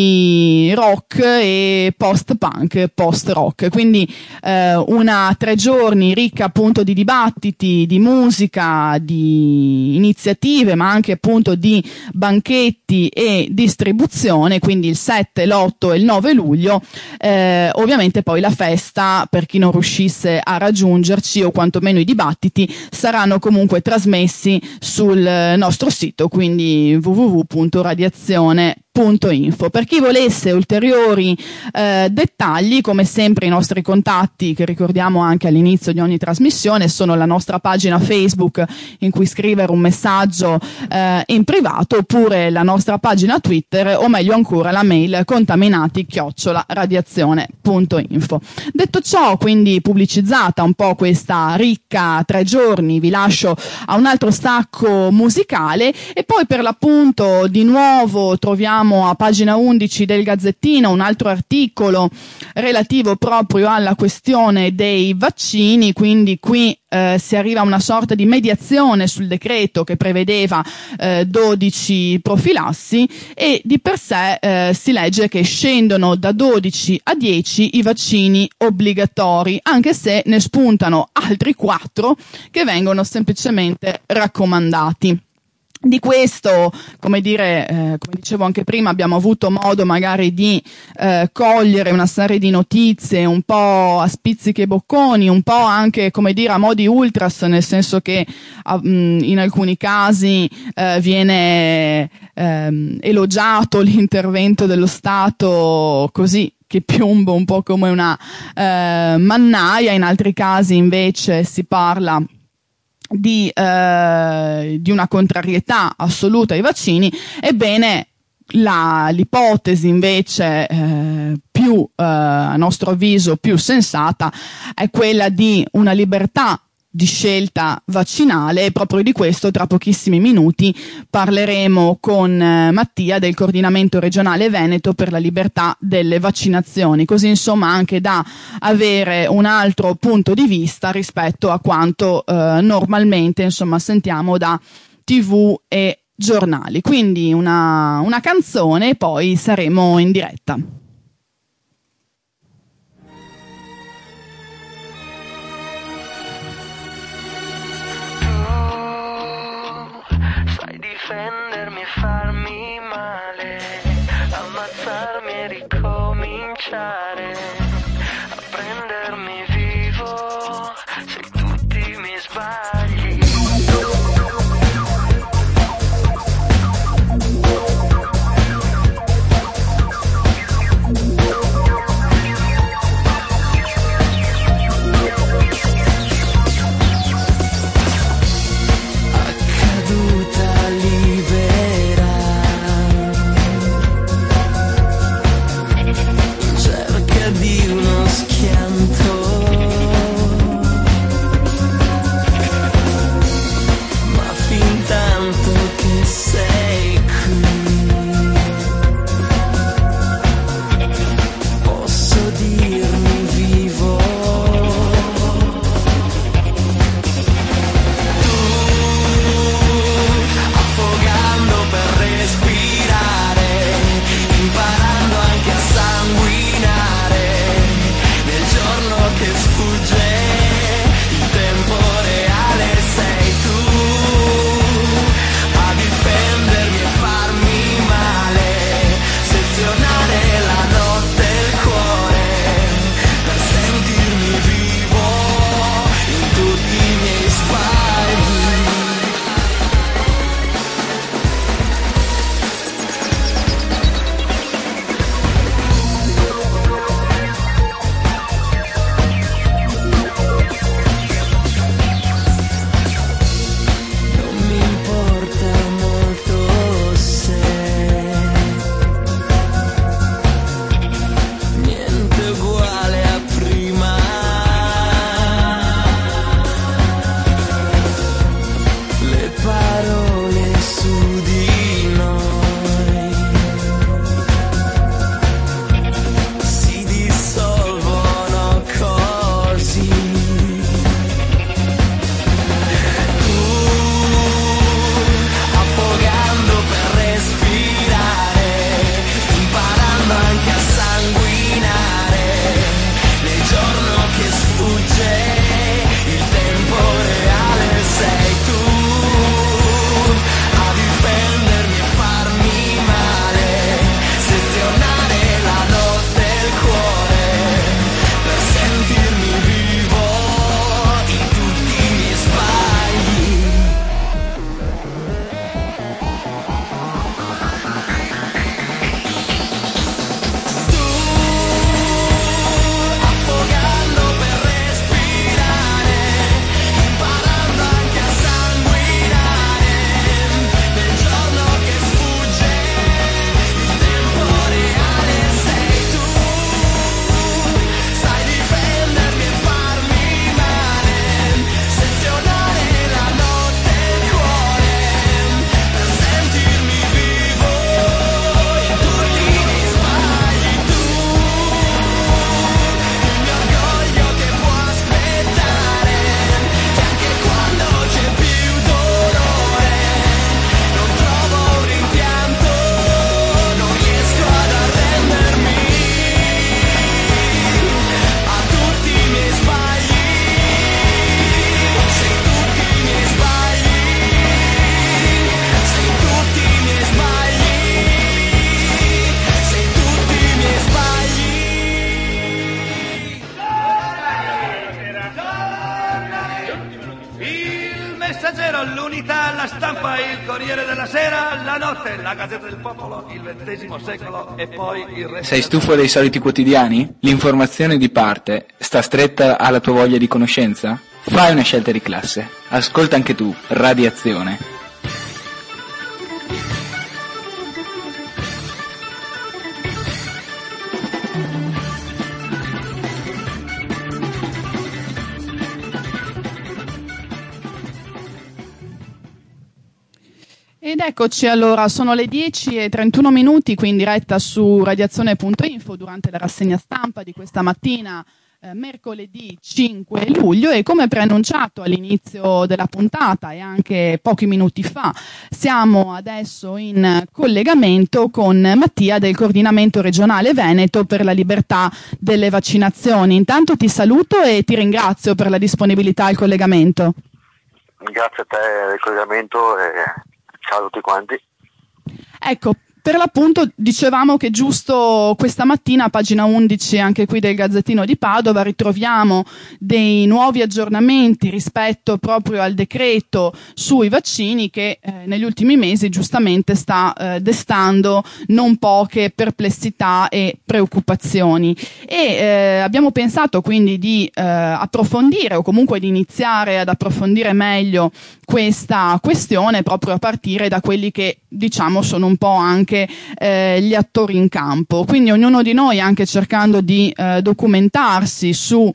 rock e post-punk, post-rock, quindi eh, una tre giorni ricca appunto di dibattiti, di musica, di iniziative, ma anche appunto di banchetti e distribuzione, quindi il sette, l'otto e il nove luglio. Eh, ovviamente poi la festa, per chi non riuscisse a raggiungerci, o quantomeno i dibattiti, saranno comunque trasmessi sul nostro sito, quindi w w w punto radiazione punto info. Per chi volesse ulteriori eh, dettagli, come sempre i nostri contatti, che ricordiamo anche all'inizio di ogni trasmissione, sono la nostra pagina Facebook in cui scrivere un messaggio eh, in privato, oppure la nostra pagina Twitter, o meglio ancora la mail contaminati chiocciola radiazione punto info. Detto ciò, quindi pubblicizzata un po' questa ricca tre giorni, vi lascio a un altro stacco musicale, e poi per l'appunto di nuovo troviamo a pagina undici del Gazzettino un altro articolo relativo proprio alla questione dei vaccini, quindi qui eh, si arriva a una sorta di mediazione sul decreto che prevedeva eh, dodici profilassi, e di per sé eh, si legge che scendono da dodici a dieci i vaccini obbligatori, anche se ne spuntano altri quattro che vengono semplicemente raccomandati. Di questo, come dire, eh, come dicevo anche prima, abbiamo avuto modo magari di eh, cogliere una serie di notizie un po' a spizzichi e bocconi, un po' anche, come dire, a modi ultras, nel senso che a, mh, in alcuni casi eh, viene ehm, elogiato l'intervento dello Stato così, che piomba un po' come una eh, mannaia, in altri casi invece si parla di, eh, di una contrarietà assoluta ai vaccini. Ebbene, la, l'ipotesi invece eh, più, eh, a nostro avviso, più sensata è quella di una libertà di scelta vaccinale, e proprio di questo tra pochissimi minuti parleremo con eh, Mattia del Coordinamento Regionale Veneto per la Libertà delle Vaccinazioni, così insomma anche da avere un altro punto di vista rispetto a quanto eh, normalmente insomma sentiamo da tivù e giornali. Quindi una, una canzone e poi saremo in diretta. Difendermi e farmi male, ammazzarmi e ricominciare, a prendermi vivo se tutti mi sbagli. Messaggero, l'Unità, la Stampa, il Corriere della Sera, la Notte, la Gazzetta del Popolo, il ventesimo secolo e poi il resto. Sei stufo dei soliti quotidiani? L'informazione di parte sta stretta alla tua voglia di conoscenza? Fai una scelta di classe. Ascolta anche tu Radiazione. Ed eccoci allora, sono le dieci e trentuno minuti qui in diretta su radiazione punto info durante la rassegna stampa di questa mattina, eh, mercoledì cinque luglio, e come preannunciato all'inizio della puntata e anche pochi minuti fa, siamo adesso in collegamento con Mattia del Coordinamento Regionale Veneto per la Libertà delle Vaccinazioni. Intanto ti saluto e ti ringrazio per la disponibilità al collegamento. Grazie a te del collegamento e ciao a tutti quanti. Ecco, per l'appunto dicevamo che giusto questa mattina a pagina undici anche qui del Gazzettino di Padova ritroviamo dei nuovi aggiornamenti rispetto proprio al decreto sui vaccini che eh, negli ultimi mesi giustamente sta eh, destando non poche perplessità e preoccupazioni, e eh, abbiamo pensato quindi di eh, approfondire o comunque di iniziare ad approfondire meglio questa questione proprio a partire da quelli che diciamo sono un po' anche eh, gli attori in campo. Quindi ognuno di noi, anche cercando di eh, documentarsi su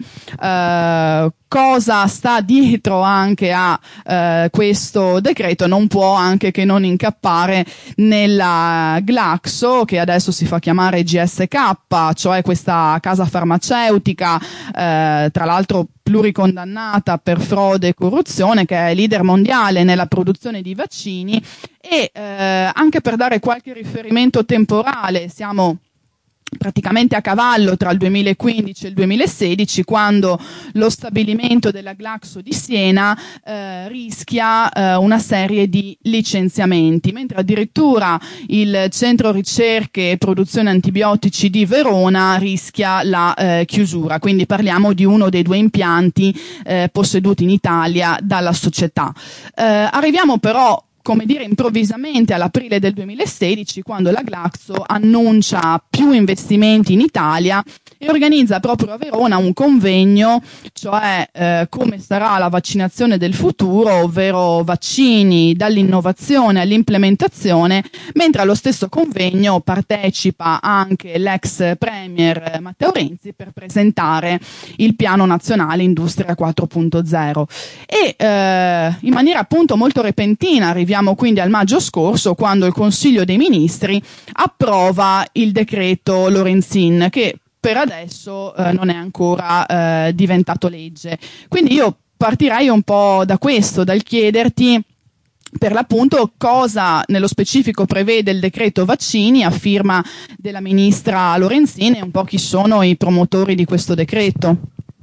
eh, cosa sta dietro anche a eh, questo decreto, non può anche che non incappare nella Glaxo, che adesso si fa chiamare G S K, cioè questa casa farmaceutica, eh, tra l'altro pluricondannata per frode e corruzione, che è leader mondiale nella produzione di vaccini. E eh, anche per dare qualche riferimento temporale, siamo praticamente a cavallo tra il duemilaquindici e il duemilasedici, quando lo stabilimento della Glaxo di Siena eh, rischia eh, una serie di licenziamenti, mentre addirittura il centro ricerche e produzione antibiotici di Verona rischia la eh, chiusura. Quindi parliamo di uno dei due impianti eh, posseduti in Italia dalla società. Eh, arriviamo però, come dire, improvvisamente all'aprile del duemilasedici, quando la Glaxo annuncia più investimenti in Italia e organizza proprio a Verona un convegno, cioè eh, come sarà la vaccinazione del futuro, ovvero vaccini dall'innovazione all'implementazione, mentre allo stesso convegno partecipa anche l'ex premier Matteo Renzi per presentare il piano nazionale Industria quattro punto zero. E eh, in maniera appunto molto repentina arriviamo quindi al maggio scorso, quando il Consiglio dei Ministri approva il decreto Lorenzin, che per adesso eh, non è ancora eh, diventato legge. Quindi io partirei un po' da questo, dal chiederti per l'appunto cosa nello specifico prevede il decreto vaccini a firma della ministra Lorenzin e un po' chi sono i promotori di questo decreto.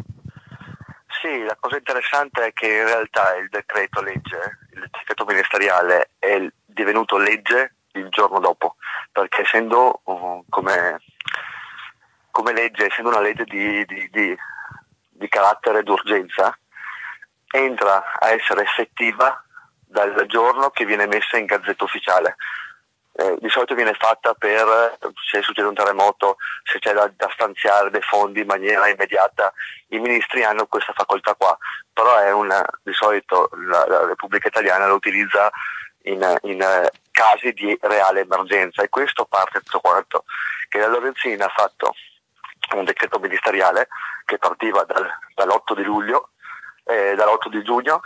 Sì, la cosa interessante è che in realtà il decreto legge, il decreto ministeriale è divenuto legge il giorno dopo, perché essendo uh, come, come legge, essendo una legge di, di, di, di carattere d'urgenza, entra a essere effettiva dal giorno che viene messa in Gazzetta Ufficiale. Eh, di solito viene fatta per, se succede un terremoto, se c'è da, da stanziare dei fondi in maniera immediata, i ministri hanno questa facoltà qua, però è una, di solito la, la Repubblica Italiana lo utilizza in, in uh, casi di reale emergenza, e questo parte tutto quanto, che la Lorenzin ha fatto un decreto ministeriale che partiva dal, dall'otto di luglio, eh, dall'otto di giugno,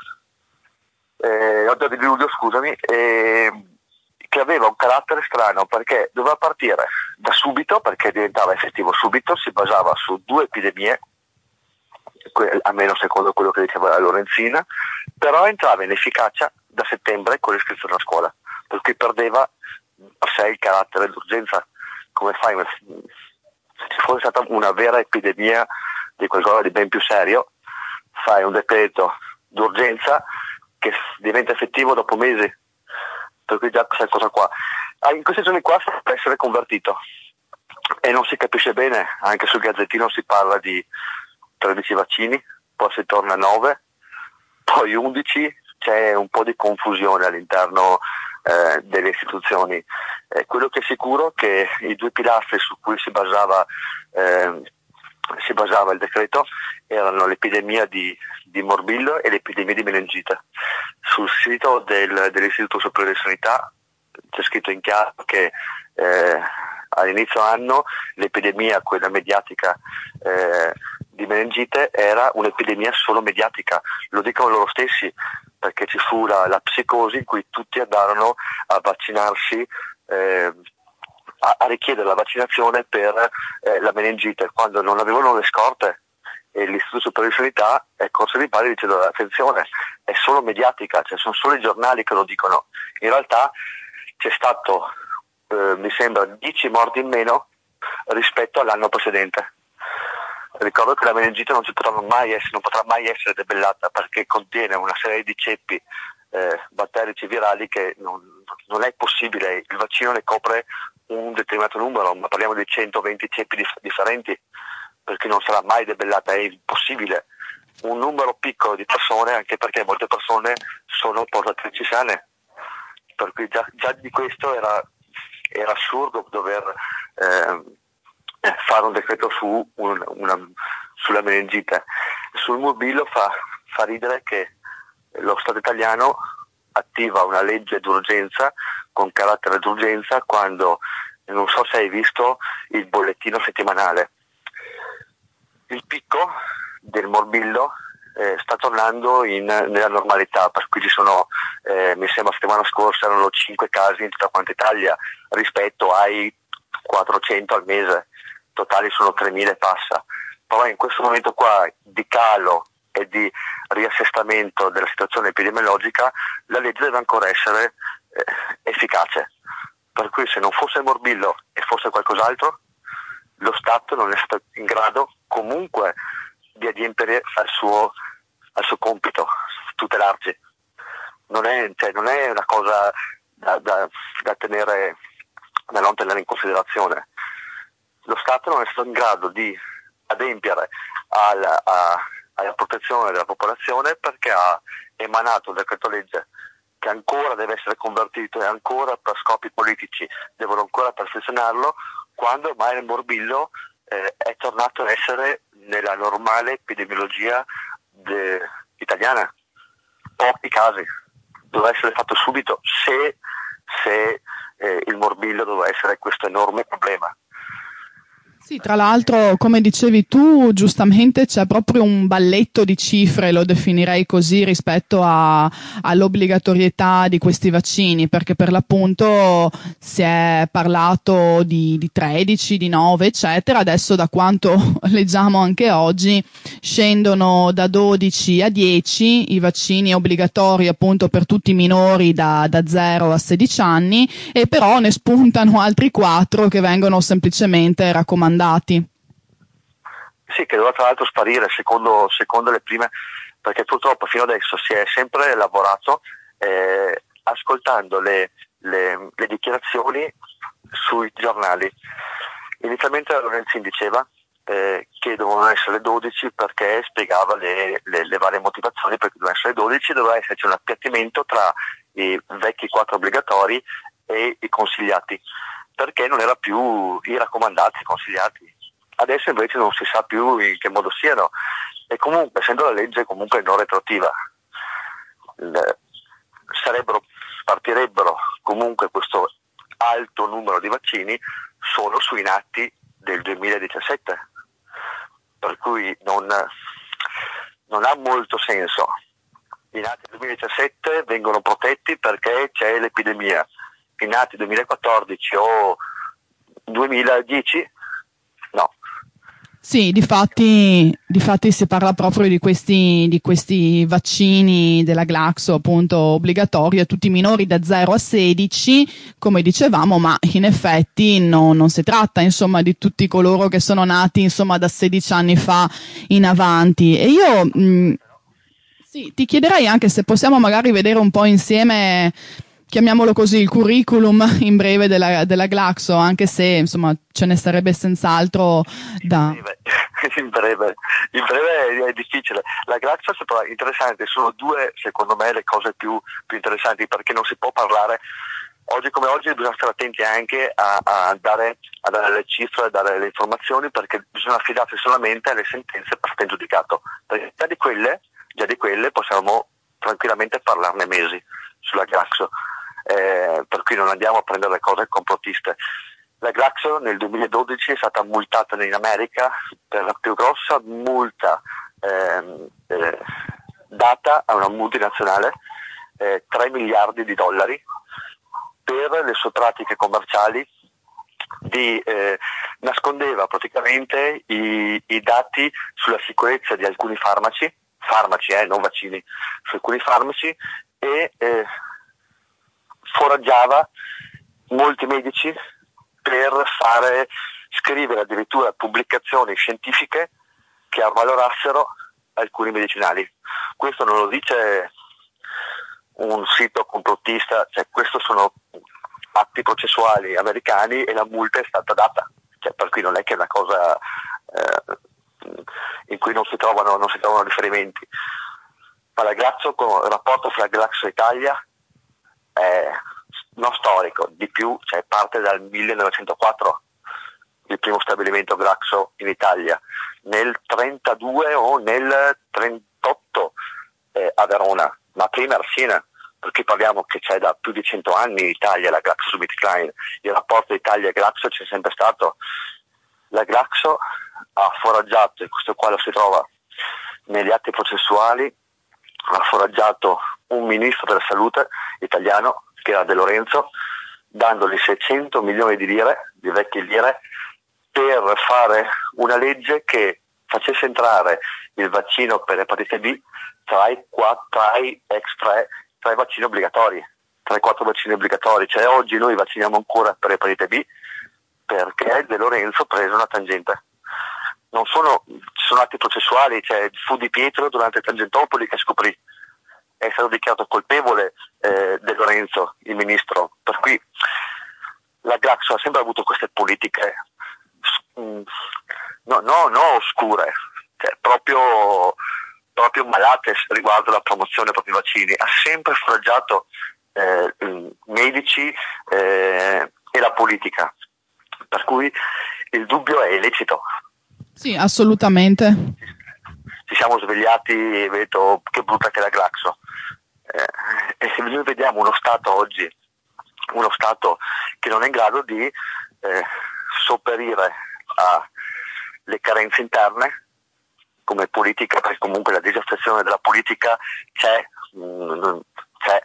eh, otto di luglio scusami, e che aveva un carattere strano perché doveva partire da subito, perché diventava effettivo subito, si basava su due epidemie, almeno secondo quello che diceva la Lorenzin, però entrava in efficacia da settembre con l'iscrizione a scuola, per cui perdeva a sé il carattere d'urgenza. Come fai? Se ci fosse stata una vera epidemia di qualcosa di ben più serio, fai un decreto d'urgenza che diventa effettivo dopo mesi. Per cui già questa cosa qua in questi giorni qua sta per essere convertito e non si capisce bene, anche sul Gazzettino si parla di tredici vaccini, poi si torna a nove, poi undici, c'è un po' di confusione all'interno eh, delle istituzioni. Eh, quello che è sicuro è che i due pilastri su cui si basava eh, si basava il decreto erano l'epidemia di, di morbillo e l'epidemia di meningite. Sul sito del, dell'Istituto Superiore di Sanità c'è scritto in chiaro che eh, all'inizio anno l'epidemia, quella mediatica eh, di meningite, era un'epidemia solo mediatica, lo dicono loro stessi, perché ci fu la, la psicosi in cui tutti andarono a vaccinarsi, eh, a, a richiedere la vaccinazione per eh, la meningite, quando non avevano le scorte. E l'Istituto Superiore di Sanità è corso di pari dicendo attenzione, è solo mediatica, cioè sono solo i giornali che lo dicono. In realtà c'è stato, eh, mi sembra, dieci morti in meno rispetto all'anno precedente. Ricordo che la meningite non, si potrà mai essere, non potrà mai essere debellata perché contiene una serie di ceppi eh, batterici virali che non, non è possibile. Il vaccino ne copre un determinato numero, ma parliamo di centoventi ceppi dif- differenti, perché non sarà mai debellata, è impossibile. Un numero piccolo di persone, anche perché molte persone sono portatrici sane, per cui già, già di questo era, era assurdo dover eh, fare un decreto su un, una, sulla meningite. Sul morbillo fa, fa ridere che lo Stato italiano attiva una legge d'urgenza con carattere d'urgenza quando, non so se hai visto il bollettino settimanale, il picco del morbillo eh, sta tornando in, nella normalità, per cui ci sono, eh, mi sembra settimana scorsa erano cinque casi in tutta quanta Italia rispetto ai quattrocento al mese, totali sono tremila e passa. Però in questo momento qua di calo e di riassestamento della situazione epidemiologica la legge deve ancora essere eh, efficace, per cui se non fosse il morbillo e fosse qualcos'altro, lo Stato non è stato in grado comunque di adempiere al suo, al suo compito, tutelarci. Non è, cioè, non è una cosa da, da, da, tenere, da non tenere in considerazione. Lo Stato non è stato in grado di adempiere alla, a, alla protezione della popolazione perché ha emanato un decreto legge che ancora deve essere convertito e ancora per scopi politici devono ancora perfezionarlo, quando ormai il morbillo eh, è tornato a essere nella normale epidemiologia de- italiana. Pochi casi. Doveva essere fatto subito se, se eh, il morbillo doveva essere questo enorme problema. Sì, tra l'altro, come dicevi tu, giustamente c'è proprio un balletto di cifre, lo definirei così, rispetto a, all'obbligatorietà di questi vaccini, perché per l'appunto si è parlato di, di tredici, di nove, eccetera. Adesso, da quanto leggiamo anche oggi, scendono da dodici a dieci i vaccini obbligatori appunto per tutti i minori da, da zero a sedici anni, e però ne spuntano altri quattro che vengono semplicemente raccomandati. Sì, che doveva tra l'altro sparire secondo, secondo le prime, perché purtroppo fino adesso si è sempre lavorato eh, ascoltando le, le, le dichiarazioni sui giornali. Inizialmente Lorenzin diceva eh, che dovevano essere dodici perché spiegava le, le, le varie motivazioni perché dovevano essere dodici, doveva esserci un appiattimento tra i vecchi quattro obbligatori e i consigliati, perché non era più i raccomandati, i consigliati. Adesso invece non si sa più in che modo siano, e comunque, essendo la legge comunque non retroattiva, le, sarebbero, partirebbero comunque questo alto numero di vaccini solo sui nati del duemiladiciassette, per cui non, non ha molto senso. I nati del duemiladiciassette vengono protetti perché c'è l'epidemia. I nati duemilaquattordici o duemiladieci no. Sì, difatti, difatti si parla proprio di questi, di questi vaccini della Glaxo appunto obbligatori a tutti i minori da zero a sedici, come dicevamo, ma in effetti no, non si tratta insomma di tutti coloro che sono nati insomma da sedici anni fa in avanti. E io mh, sì, ti chiederei anche se possiamo magari vedere un po' insieme chiamiamolo così, il curriculum in breve della, della Glaxo, anche se insomma ce ne sarebbe senz'altro da... In breve, in breve è difficile. La Glaxo è stata interessante, sono due secondo me le cose più, più interessanti, perché non si può parlare, oggi come oggi bisogna stare attenti anche a, a, dare, a dare le cifre, a dare le informazioni, perché bisogna affidarsi solamente alle sentenze per stato in giudicato, perché già di quelle, già di quelle possiamo tranquillamente parlarne mesi sulla Glaxo, eh, per cui non andiamo a prendere le cose complottiste. La Glaxo nel duemiladodici è stata multata in America per la più grossa multa eh, eh, data a una multinazionale, eh, tre miliardi di dollari, per le sue pratiche commerciali di eh, nascondeva praticamente i, i dati sulla sicurezza di alcuni farmaci, farmaci eh, non vaccini, su alcuni farmaci, e eh, foraggiava molti medici per fare scrivere addirittura pubblicazioni scientifiche che avvalorassero alcuni medicinali. Questo non lo dice un sito complottista, cioè questo sono atti processuali americani e la multa è stata data, cioè, per cui non è che è una cosa eh, in cui non si trovano, non si trovano riferimenti. Ma la Glaxo, con il rapporto fra Glaxo e Italia è non storico, di più, cioè parte dal millenovecentoquattro, il primo stabilimento Glaxo in Italia, nel trentadue o nel trentotto eh, a Verona, ma prima a Siena, perché parliamo che c'è da più di cento anni in Italia la GlaxoSmithKline, il rapporto Italia e Glaxo c'è sempre stato. La Glaxo ha foraggiato, e questo qua lo si trova negli atti processuali, ha foraggiato un ministro della salute italiano, che era De Lorenzo, dandogli seicento milioni di lire, di vecchie lire, per fare una legge che facesse entrare il vaccino per l'epatite B tra i, quattro, tra i ex tre, tra i vaccini obbligatori, tra i quattro vaccini obbligatori. Cioè oggi noi vacciniamo ancora per l'epatite B perché De Lorenzo prese una tangente. Non sono, ci sono atti processuali, cioè fu Di Pietro durante Tangentopoli che scoprì, è stato dichiarato colpevole eh, De Lorenzo, il ministro, per cui la Glaxo ha sempre avuto queste politiche mh, no, no, no oscure, cioè proprio, proprio malate riguardo alla promozione dei propri vaccini, ha sempre foraggiato eh, medici eh, e la politica, per cui il dubbio è illecito. Sì, assolutamente. Ci siamo svegliati e vedo che brutta che è la Glaxo. Eh, e se noi vediamo uno Stato oggi, uno Stato che non è in grado di eh, sopperire alle carenze interne come politica, perché comunque la disaffezione della politica c'è, mh, c'è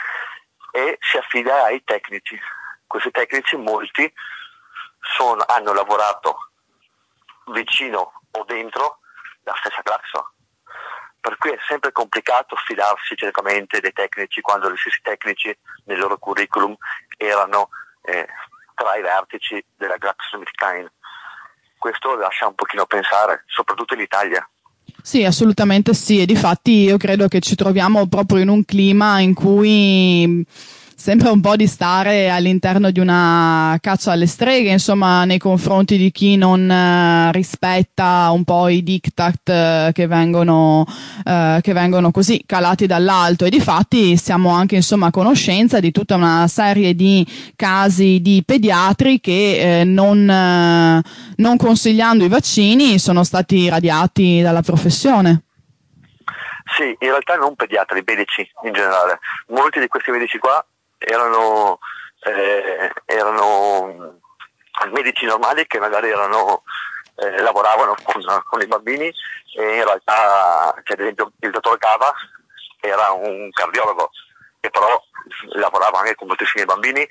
e si affida ai tecnici. Questi tecnici, molti, sono, hanno lavorato vicino o dentro la stessa Glaxo, per cui è sempre complicato fidarsi certamente dei tecnici quando gli stessi tecnici nel loro curriculum erano eh, tra i vertici della GlaxoSmithKline. Questo lascia un pochino pensare, soprattutto in Italia. Sì, assolutamente sì, e difatti io credo che ci troviamo proprio in un clima in cui sembra un po' di stare all'interno di una caccia alle streghe, insomma, nei confronti di chi non eh, rispetta un po' i diktat eh, che vengono eh, che vengono così calati dall'alto, e difatti siamo anche insomma a conoscenza di tutta una serie di casi di pediatri che eh, non eh, non consigliando i vaccini sono stati radiati dalla professione. Sì, in realtà non pediatri, medici in generale. Molti di questi medici qua erano eh, erano medici normali che magari erano eh, lavoravano con, con i bambini, e in realtà, cioè, ad esempio, il dottor Cava era un cardiologo che però lavorava anche con moltissimi bambini.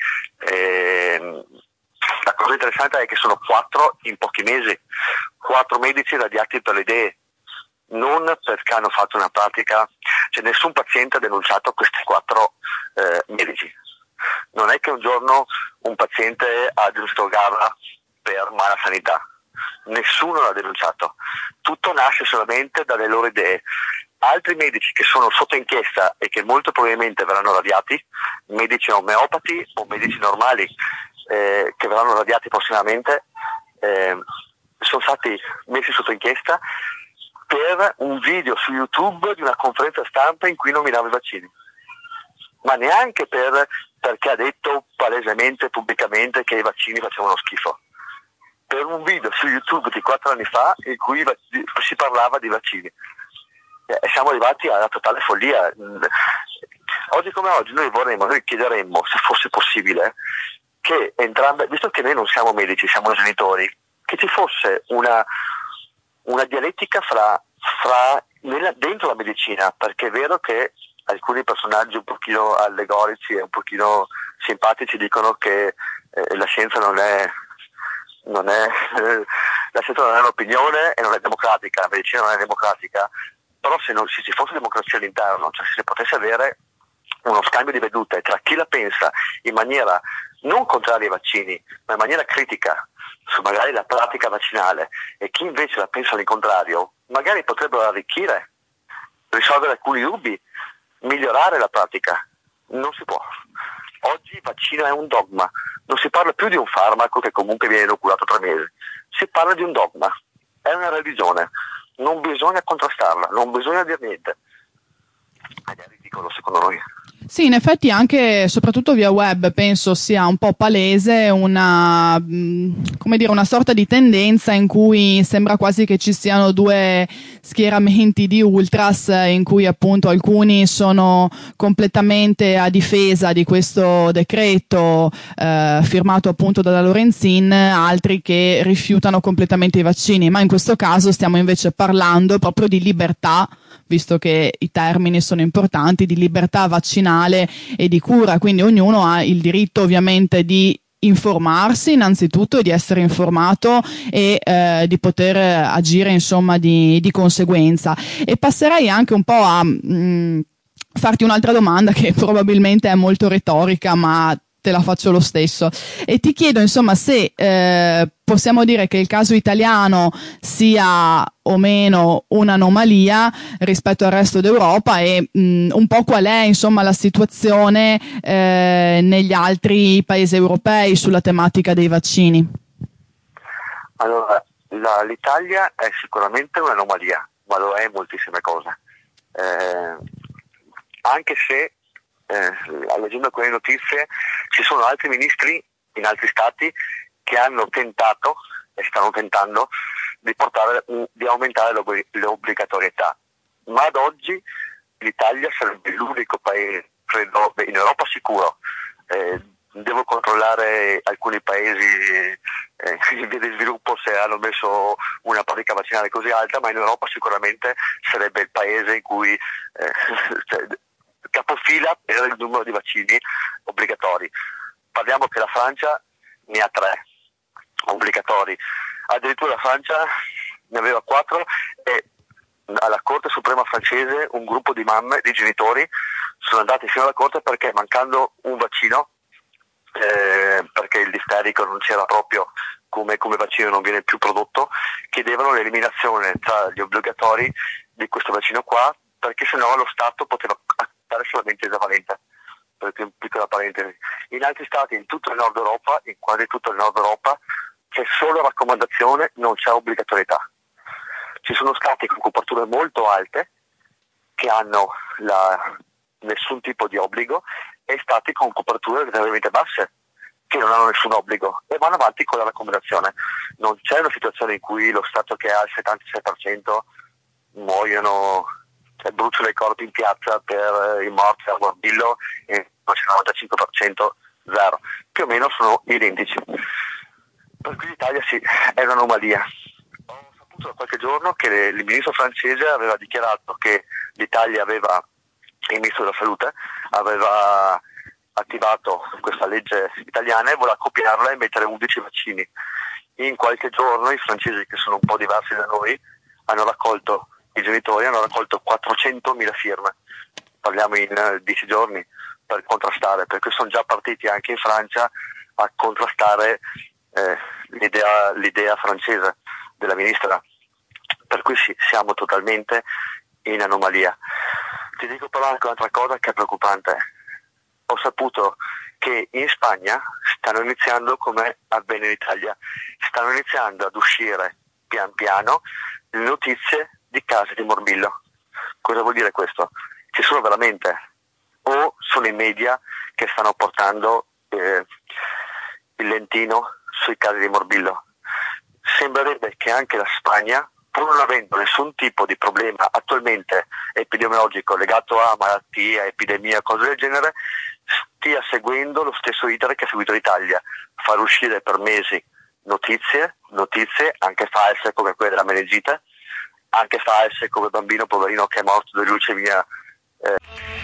E la cosa interessante è che sono quattro in pochi mesi, quattro medici radiati per le idee, non perché hanno fatto una pratica, cioè nessun paziente ha denunciato questi quattro eh, medici. Non è che un giorno un paziente ha denunciato Gava per mala sanità, nessuno l'ha denunciato, tutto nasce solamente dalle loro idee. Altri medici che sono sotto inchiesta e che molto probabilmente verranno radiati medici omeopati o medici normali eh, che verranno radiati prossimamente, eh, sono stati messi sotto inchiesta per un video su YouTube di una conferenza stampa in cui nominava i vaccini, ma neanche per, perché ha detto palesemente, pubblicamente che i vaccini facevano schifo, per un video su YouTube di quattro anni fa in cui si parlava di vaccini. E siamo arrivati alla totale follia. Oggi come oggi noi vorremmo, noi chiederemmo, se fosse possibile, che entrambe, visto che noi non siamo medici, siamo genitori, che ci fosse una, una dialettica fra, fra nella, dentro la medicina, perché è vero che alcuni personaggi un pochino allegorici e un pochino simpatici dicono che eh, la scienza non è, non è eh, la scienza non è un'opinione e non è democratica, la medicina non è democratica, però se non se ci fosse democrazia all'interno, cioè se si potesse avere uno scambio di vedute tra chi la pensa in maniera non contraria ai vaccini, ma in maniera critica su magari la pratica vaccinale, e chi invece la pensa all'incontrario, magari potrebbero arricchire, risolvere alcuni dubbi, migliorare la pratica. Non si può. Oggi il vaccino è un dogma, non si parla più di un farmaco che comunque viene inoculato tre mesi, si parla di un dogma, è una religione, non bisogna contrastarla, non bisogna dire niente. Ed è ridicolo secondo noi. Sì, in effetti anche, soprattutto via web, penso sia un po' palese una, come dire, una sorta di tendenza in cui sembra quasi che ci siano due schieramenti di ultras, in cui appunto alcuni sono completamente a difesa di questo decreto eh, firmato appunto dalla Lorenzin, altri che rifiutano completamente i vaccini, ma in questo caso stiamo invece parlando proprio di libertà, visto che i termini sono importanti, di libertà vaccinale e di cura, quindi ognuno ha il diritto ovviamente di informarsi innanzitutto e di essere informato e eh, di poter agire insomma di, di conseguenza. E passerei anche un po' a mh, farti un'altra domanda che probabilmente è molto retorica, ma te la faccio lo stesso, e ti chiedo insomma se eh, possiamo dire che il caso italiano sia o meno un'anomalia rispetto al resto d'Europa e mh, un po' qual è insomma la situazione eh, negli altri paesi europei sulla tematica dei vaccini. Allora, la, l'Italia è sicuramente un'anomalia, ma lo è in moltissime cose, eh, anche se Eh, leggendo quelle notizie ci sono altri ministri in altri stati che hanno tentato e stanno tentando di portare di aumentare l'obbligatorietà, ma ad oggi l'Italia sarebbe l'unico paese, credo, in Europa sicuro, eh, devo controllare alcuni paesi eh, in via di sviluppo se hanno messo una pratica vaccinale così alta, ma in Europa sicuramente sarebbe il paese in cui eh, cioè, capofila per il numero di vaccini obbligatori. Parliamo che la Francia ne ha tre obbligatori, addirittura la Francia ne aveva quattro e alla Corte Suprema francese un gruppo di mamme, di genitori, sono andati fino alla Corte perché mancando un vaccino, eh, perché il difterico non c'era proprio come, come vaccino, non viene più prodotto, chiedevano l'eliminazione tra gli obbligatori di questo vaccino qua, perché sennò lo Stato poteva solamente esavalente, perché un piccola parentesi. In altri stati, in tutto il nord Europa, in quasi tutto il nord Europa, c'è solo raccomandazione, non c'è obbligatorietà. Ci sono stati con coperture molto alte che hanno la, nessun tipo di obbligo e stati con coperture relativamente basse che non hanno nessun obbligo e vanno avanti con la raccomandazione. Non c'è una situazione in cui lo Stato che ha il settantasei per cento muoiono, cioè bruciano i corpi in piazza per i morti al morbillo e il novantacinque per cento zero, più o meno sono identici. Per cui l'Italia sì, è un'anomalia. Ho saputo da qualche giorno che il ministro francese aveva dichiarato che l'Italia aveva, il ministro della salute, aveva attivato questa legge italiana e voleva copiarla e mettere undici vaccini. In qualche giorno i francesi, che sono un po' diversi da noi, hanno raccolto i genitori hanno raccolto quattrocentomila firme, parliamo in uh, dieci giorni, per contrastare, perché sono già partiti anche in Francia a contrastare eh, l'idea, l'idea francese della ministra, per cui sì, siamo totalmente in anomalia. Ti dico però anche un'altra cosa che è preoccupante. ho saputo che in Spagna stanno iniziando, come avviene in Italia, stanno iniziando ad uscire pian piano le notizie di case di morbillo. Cosa vuol dire questo? Ci sono veramente, o sono i media che stanno portando eh, il lentino sui casi di morbillo. Sembrerebbe che anche la Spagna, pur non avendo nessun tipo di problema attualmente epidemiologico legato a malattia, epidemia, cose del genere, stia seguendo lo stesso iter che ha seguito l'Italia, far uscire per mesi notizie, notizie anche false come quelle della meningite, anche false come il bambino poverino che è morto di leucemia. Eh.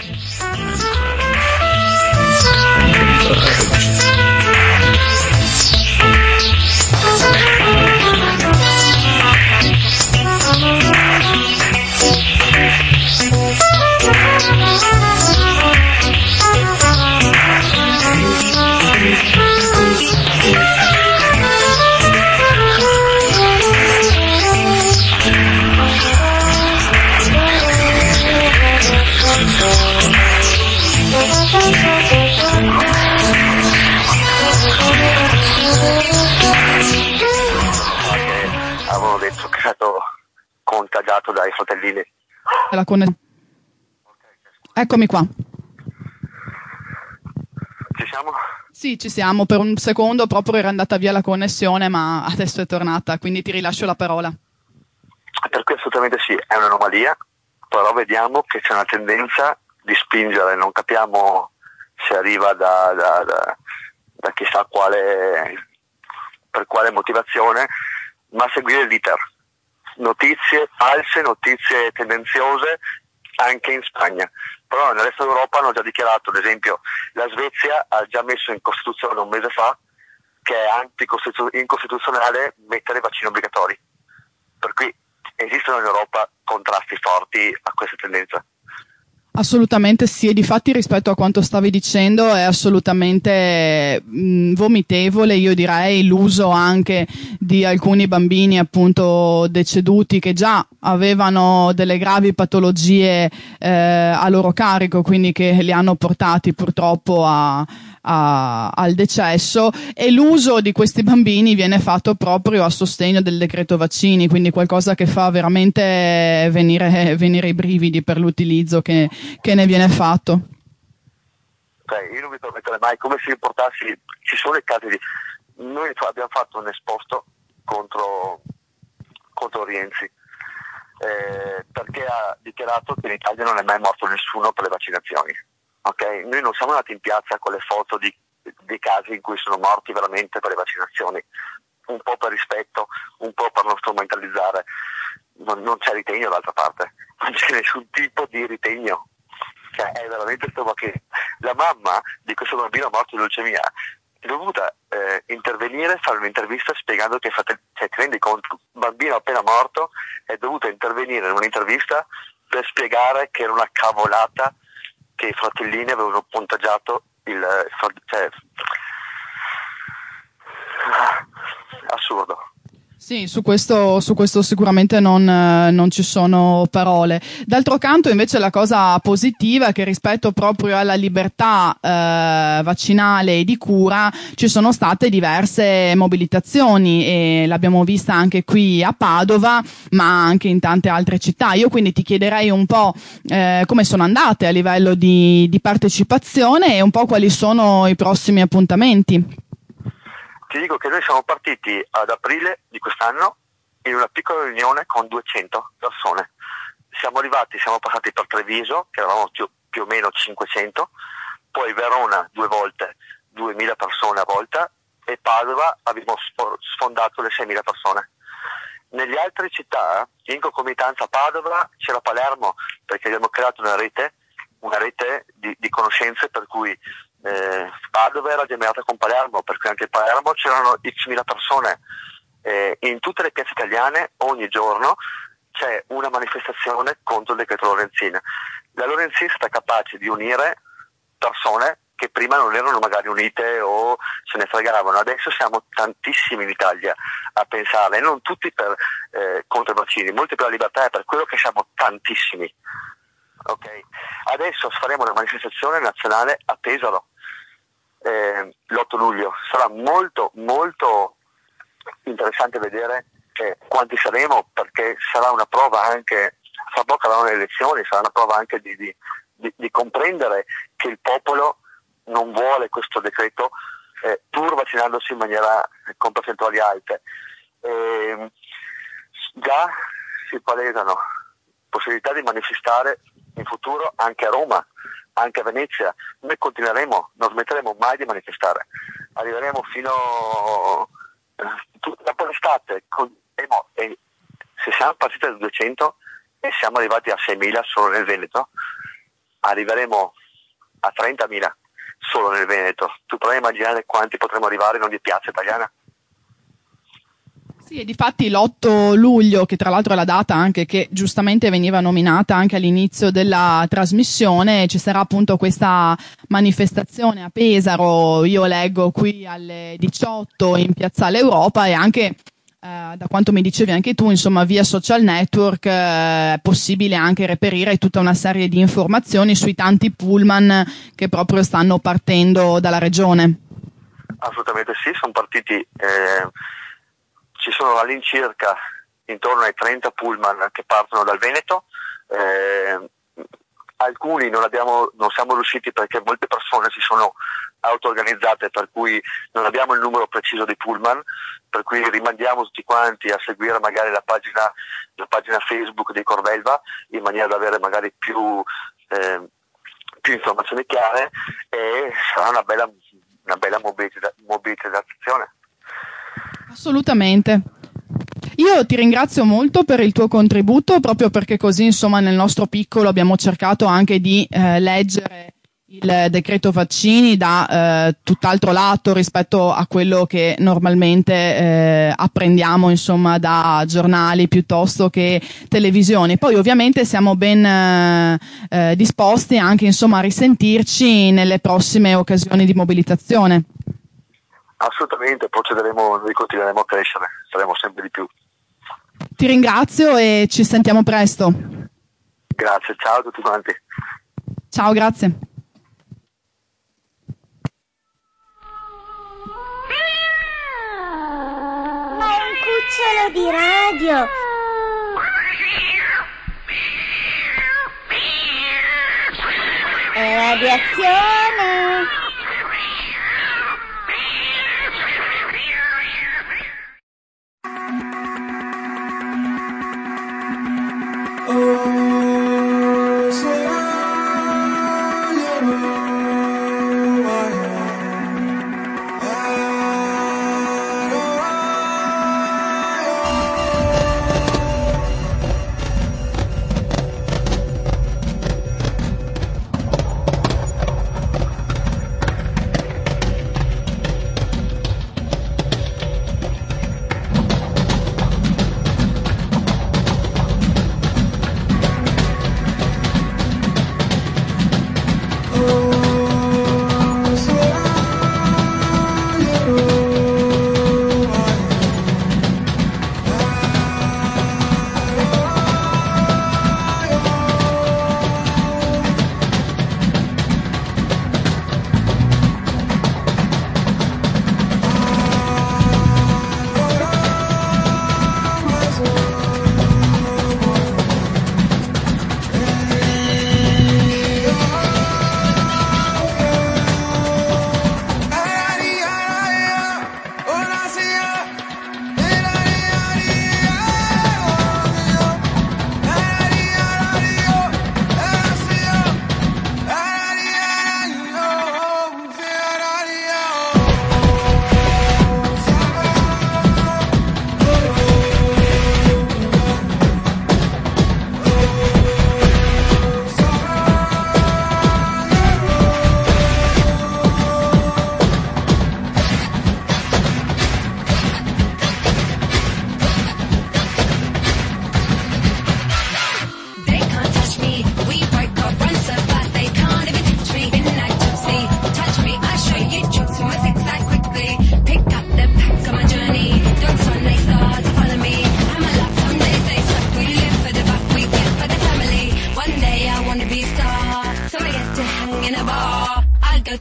Avevo detto che è stato contagiato dai fratellini. La conne- Eccomi qua. Ci siamo? Sì, ci siamo. Per un secondo proprio era andata via la connessione, ma adesso è tornata, quindi ti rilascio la parola. Per cui assolutamente sì, è un'anomalia, però vediamo che c'è una tendenza di spingere, non capiamo se arriva da, da, da, da chissà quale, per quale motivazione, ma seguire l'iter. Notizie false, notizie tendenziose anche in Spagna. Però nel resto d'Europa hanno già dichiarato, ad esempio, la Svezia ha già messo in Costituzione un mese fa che è anticostitu- incostituzionale mettere vaccini obbligatori. Per cui esistono in Europa contrasti forti a questa tendenza. Assolutamente sì, e difatti rispetto a quanto stavi dicendo è assolutamente mh, vomitevole, io direi, l'uso anche di alcuni bambini appunto deceduti che già avevano delle gravi patologie eh, a loro carico, quindi che li hanno portati purtroppo a A, al decesso, e l'uso di questi bambini viene fatto proprio a sostegno del decreto vaccini, quindi qualcosa che fa veramente venire, venire i brividi per l'utilizzo che, che ne viene fatto. Okay, io non mi permetterei mai, come se importassi, ci sono i casi di... Noi abbiamo fatto un esposto contro, contro Rienzi, eh, perché ha dichiarato che in Italia non è mai morto nessuno per le vaccinazioni. Okay? Noi non siamo andati in piazza con le foto di, di casi in cui sono morti veramente per le vaccinazioni, un po' per rispetto, un po' per non strumentalizzare. Non, non c'è ritegno d'altra parte, non c'è nessun tipo di ritegno, cioè è veramente stomachino. La mamma di questo bambino morto di leucemia è dovuta eh, intervenire, fare un'intervista spiegando che fate, cioè, ti rendi conto, un bambino appena morto è dovuta intervenire in un'intervista per spiegare che era una cavolata che i fratellini avevano punteggiato il... cioè, assurdo. Sì, su questo, su questo sicuramente non, non ci sono parole. D'altro canto invece la cosa positiva è che rispetto proprio alla libertà eh, vaccinale e di cura ci sono state diverse mobilitazioni e l'abbiamo vista anche qui a Padova, ma anche in tante altre città. Io quindi ti chiederei un po' eh, come sono andate a livello di, di partecipazione e un po' quali sono i prossimi appuntamenti. Ti dico che noi siamo partiti ad aprile di quest'anno in una piccola riunione con duecento persone. Siamo arrivati, siamo passati per Treviso, che eravamo più, più o meno cinquecento, poi Verona due volte, duemila persone a volta, e Padova abbiamo sfondato le seimila persone. Nelle altre città, in concomitanza a Padova, c'era Palermo, perché abbiamo creato una rete, una rete di, di conoscenze per cui Eh, Padova era gemellata con Palermo, per cui anche a Palermo c'erano x mila persone. Eh, in tutte le piazze italiane ogni giorno c'è una manifestazione contro il decreto Lorenzin. La Lorenzin è stata capace di unire persone che prima non erano magari unite o se ne fregavano. Adesso siamo tantissimi in Italia a pensare, non tutti per, eh, contro i vaccini, molti per la libertà, è per quello che siamo tantissimi. Ok, adesso faremo una manifestazione nazionale a Pesaro eh, l'otto luglio. Sarà molto molto interessante vedere eh, quanti saremo, perché sarà una prova anche, fra poco avranno le elezioni, sarà una prova anche di, di, di, di comprendere che il popolo non vuole questo decreto eh, pur vaccinandosi in maniera eh, con percentuali alte. Eh, già si palesano possibilità di manifestare in futuro anche a Roma, anche a Venezia. Noi continueremo, non smetteremo mai di manifestare, arriveremo fino eh, dopo l'estate con, eh, no, eh, se siamo partiti da duecento e siamo arrivati a seimila solo nel Veneto, arriveremo a trentamila solo nel Veneto. Tu puoi immaginare quanti potremo arrivare in ogni piazza italiana? Sì, e difatti l'otto luglio, che tra l'altro è la data anche che giustamente veniva nominata anche all'inizio della trasmissione, ci sarà appunto questa manifestazione a Pesaro, io leggo qui alle diciotto in Piazzale Europa, e anche eh, da quanto mi dicevi anche tu, insomma via social network eh, è possibile anche reperire tutta una serie di informazioni sui tanti pullman che proprio stanno partendo dalla regione. Assolutamente sì, sono partiti... Eh... Ci sono all'incirca intorno ai trenta pullman che partono dal Veneto, eh, alcuni non, abbiamo, non siamo riusciti perché molte persone si sono auto-organizzate, per cui non abbiamo il numero preciso di pullman, per cui rimandiamo tutti quanti a seguire magari la pagina, la pagina Facebook di Corvelva, in maniera da avere magari più, eh, più informazioni chiare, e sarà una bella, una bella mobilità, mobilitazione. Assolutamente. Io ti ringrazio molto per il tuo contributo, proprio perché così, insomma, nel nostro piccolo abbiamo cercato anche di eh, leggere il decreto vaccini da eh, tutt'altro lato rispetto a quello che normalmente eh, apprendiamo, insomma, da giornali piuttosto che televisioni. Poi ovviamente siamo ben eh, eh, disposti anche, insomma, a risentirci nelle prossime occasioni di mobilitazione. Assolutamente, procederemo, noi continueremo a crescere, saremo sempre di più. Ti ringrazio e ci sentiamo presto. Grazie, ciao a tutti quanti. Ciao, grazie. Ma è un cucciolo di radio! È radiazione!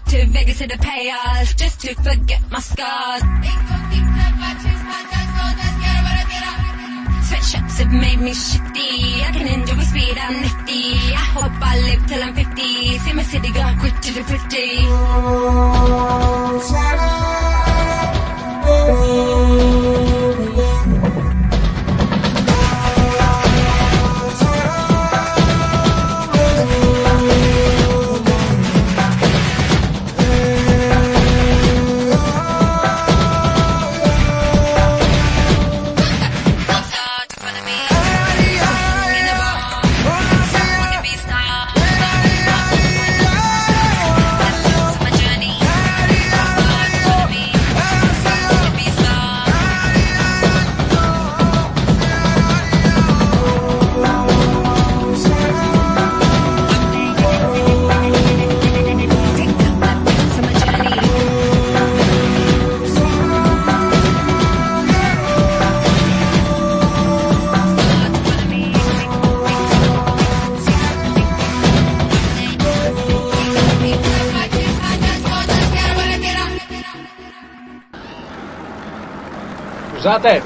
to Vegas to the payers, just to forget my scars. Sweatshops have made me shifty. I can enjoy speed, I'm nifty. I hope I live till I'm fifty. See my city go quick to the fifty. Scusate,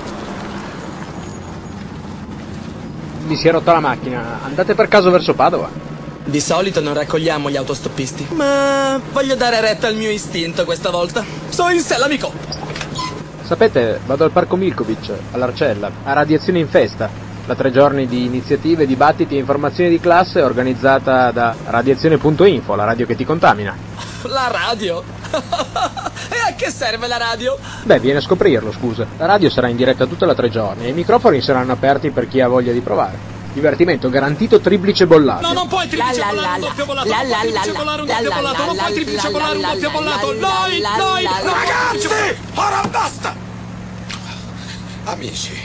mi si è rotta la macchina, andate per caso verso Padova? Di solito non raccogliamo gli autostoppisti, ma voglio dare retta al mio istinto questa volta. So in sé l'amico. Sapete, vado al Parco Milkovic, all'Arcella, a Radiazione in Festa, la tre giorni di iniziative, dibattiti e informazioni di classe organizzata da radiazione punto info, la radio che ti contamina. La radio? E a che serve la radio? Beh, vieni a scoprirlo, scusa. La radio sarà in diretta tutta la tre giorni e i microfoni saranno aperti per chi ha voglia di provare. Divertimento garantito triplice bollato. No, non puoi triplice bollare un doppio bollato, non puoi triplice bollare un doppio bollato, non puoi triplice bollare un doppio bollato, noi, noi, ragazzi, ora basta! Amici,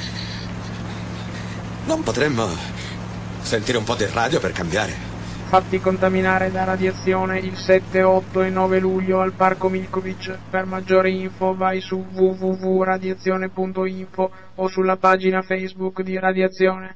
non potremmo sentire un po' di radio per cambiare? Fatti contaminare da radiazione il sette, otto e nove luglio al Parco Milkovic. Per maggiori info vai su w w w punto radiazione punto info o sulla pagina Facebook di Radiazione.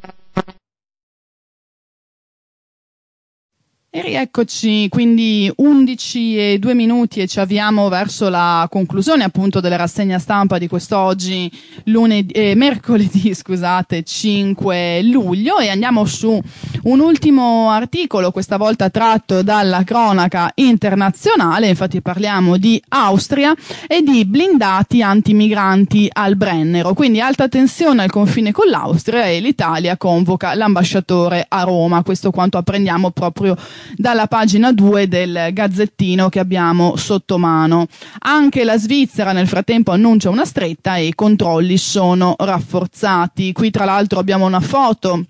E rieccoci, quindi undici e due minuti e ci avviamo verso la conclusione appunto della rassegna stampa di quest'oggi, lunedì, eh, mercoledì, scusate, cinque luglio, e andiamo su un ultimo articolo, questa volta tratto dalla cronaca internazionale. Infatti parliamo di Austria e di blindati antimigranti al Brennero, quindi alta tensione al confine con l'Austria e l'Italia convoca l'ambasciatore a Roma. Questo quanto apprendiamo proprio dalla pagina due del Gazzettino che abbiamo sotto mano. Anche la Svizzera nel frattempo annuncia una stretta e i controlli sono rafforzati. Qui tra l'altro abbiamo una foto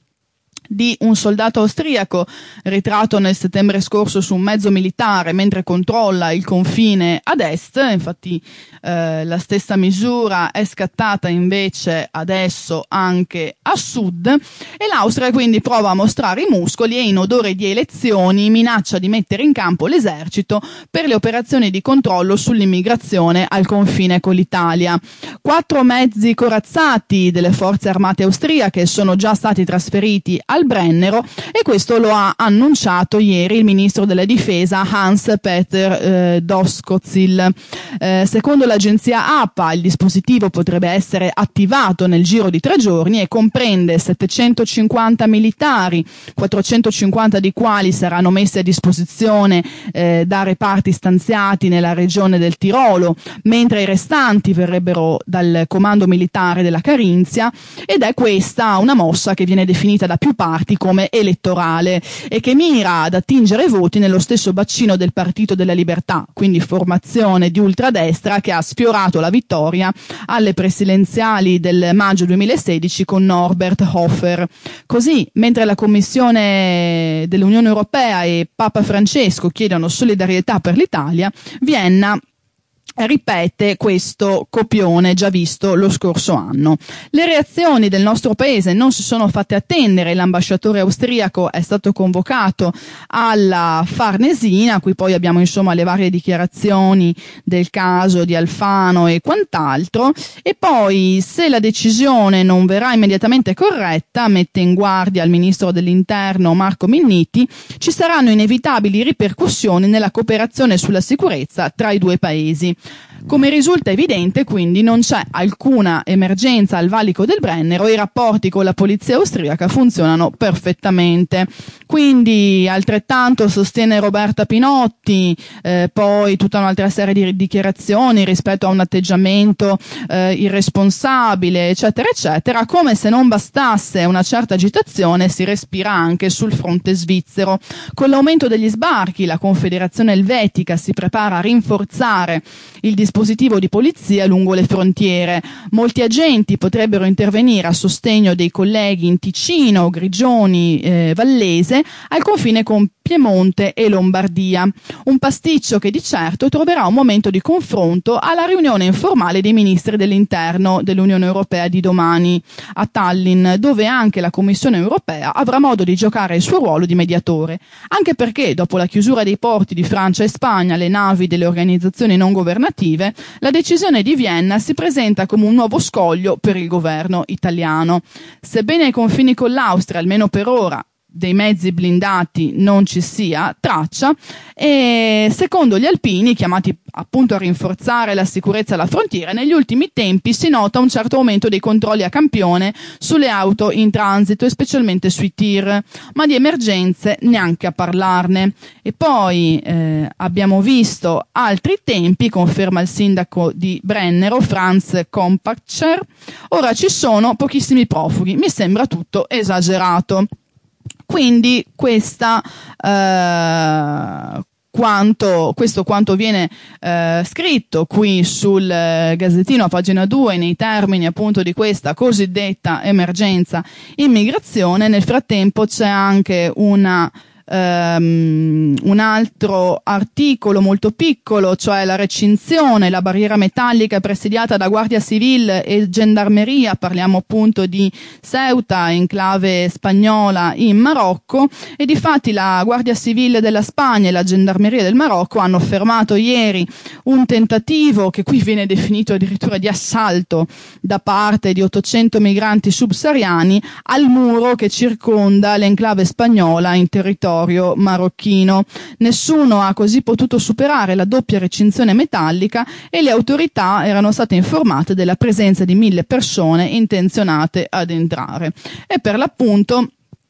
di un soldato austriaco ritratto nel settembre scorso su un mezzo militare mentre controlla il confine ad est. Infatti eh, la stessa misura è scattata invece adesso anche a sud, e l'Austria quindi prova a mostrare i muscoli e in odore di elezioni minaccia di mettere in campo l'esercito per le operazioni di controllo sull'immigrazione al confine con l'Italia. Quattro mezzi corazzati delle forze armate austriache sono già stati trasferiti al Brennero, e questo lo ha annunciato ieri il ministro della difesa Hans-Peter eh, Doskozil. Eh, secondo l'agenzia A P A il dispositivo potrebbe essere attivato nel giro di tre giorni e comprende settecentocinquanta militari, quattrocentocinquanta di quali saranno messi a disposizione eh, da reparti stanziati nella regione del Tirolo, mentre i restanti verrebbero dal comando militare della Carinzia, ed è questa una mossa che viene definita da più parti come elettorale e che mira ad attingere voti nello stesso bacino del Partito della Libertà, quindi formazione di ultradestra che ha sfiorato la vittoria alle presidenziali del maggio duemilasedici con Norbert Hofer. Così, mentre la Commissione dell'Unione Europea e Papa Francesco chiedono solidarietà per l'Italia, Vienna ripete questo copione già visto lo scorso anno. Le reazioni del nostro paese non si sono fatte attendere, l'ambasciatore austriaco è stato convocato alla Farnesina, qui poi abbiamo insomma le varie dichiarazioni del caso di Alfano e quant'altro, e poi se la decisione non verrà immediatamente corretta, mette in guardia il ministro dell'interno Marco Minniti, ci saranno inevitabili ripercussioni nella cooperazione sulla sicurezza tra i due paesi. Come risulta evidente, quindi, non c'è alcuna emergenza al valico del Brennero e i rapporti con la polizia austriaca funzionano perfettamente. Quindi, altrettanto sostiene Roberta Pinotti, eh, poi tutta un'altra serie di dichiarazioni rispetto a un atteggiamento eh, irresponsabile, eccetera, eccetera. Come se non bastasse una certa agitazione, si respira anche sul fronte svizzero. Con l'aumento degli sbarchi, la Confederazione Elvetica si prepara a rinforzare il dispositivo di polizia lungo le frontiere. Molti agenti potrebbero intervenire a sostegno dei colleghi in Ticino, Grigioni, eh, Vallese, al confine con Piemonte e Lombardia. Un pasticcio che di certo troverà un momento di confronto alla riunione informale dei ministri dell'interno dell'Unione Europea di domani a Tallinn, dove anche la Commissione Europea avrà modo di giocare il suo ruolo di mediatore, anche perché dopo la chiusura dei porti di Francia e Spagna alle navi delle organizzazioni non governative, la decisione di Vienna si presenta come un nuovo scoglio per il governo italiano. Sebbene ai confini con l'Austria, almeno per ora, dei mezzi blindati non ci sia traccia, e secondo gli alpini, chiamati appunto a rinforzare la sicurezza alla frontiera, negli ultimi tempi si nota un certo aumento dei controlli a campione sulle auto in transito e specialmente sui tir, ma di emergenze neanche a parlarne. E poi eh, abbiamo visto altri tempi, conferma il sindaco di Brennero Franz Kompaczer, ora ci sono pochissimi profughi, mi sembra tutto esagerato. Quindi questa eh, quanto, questo quanto viene eh, scritto qui sul eh, Gazzettino a pagina due nei termini appunto di questa cosiddetta emergenza immigrazione. Nel frattempo c'è anche una Um, un altro articolo molto piccolo, cioè la recinzione, la barriera metallica presidiata da Guardia Civile e Gendarmeria, parliamo appunto di Ceuta, enclave spagnola in Marocco, e difatti la Guardia Civile della Spagna e la Gendarmeria del Marocco hanno fermato ieri un tentativo che qui viene definito addirittura di assalto da parte di ottocento migranti subsahariani al muro che circonda l'enclave spagnola in territorio marocchino. Nessuno ha così potuto superare la doppia recinzione metallica e le autorità erano state informate della presenza di mille persone intenzionate ad entrare. E per l'appunto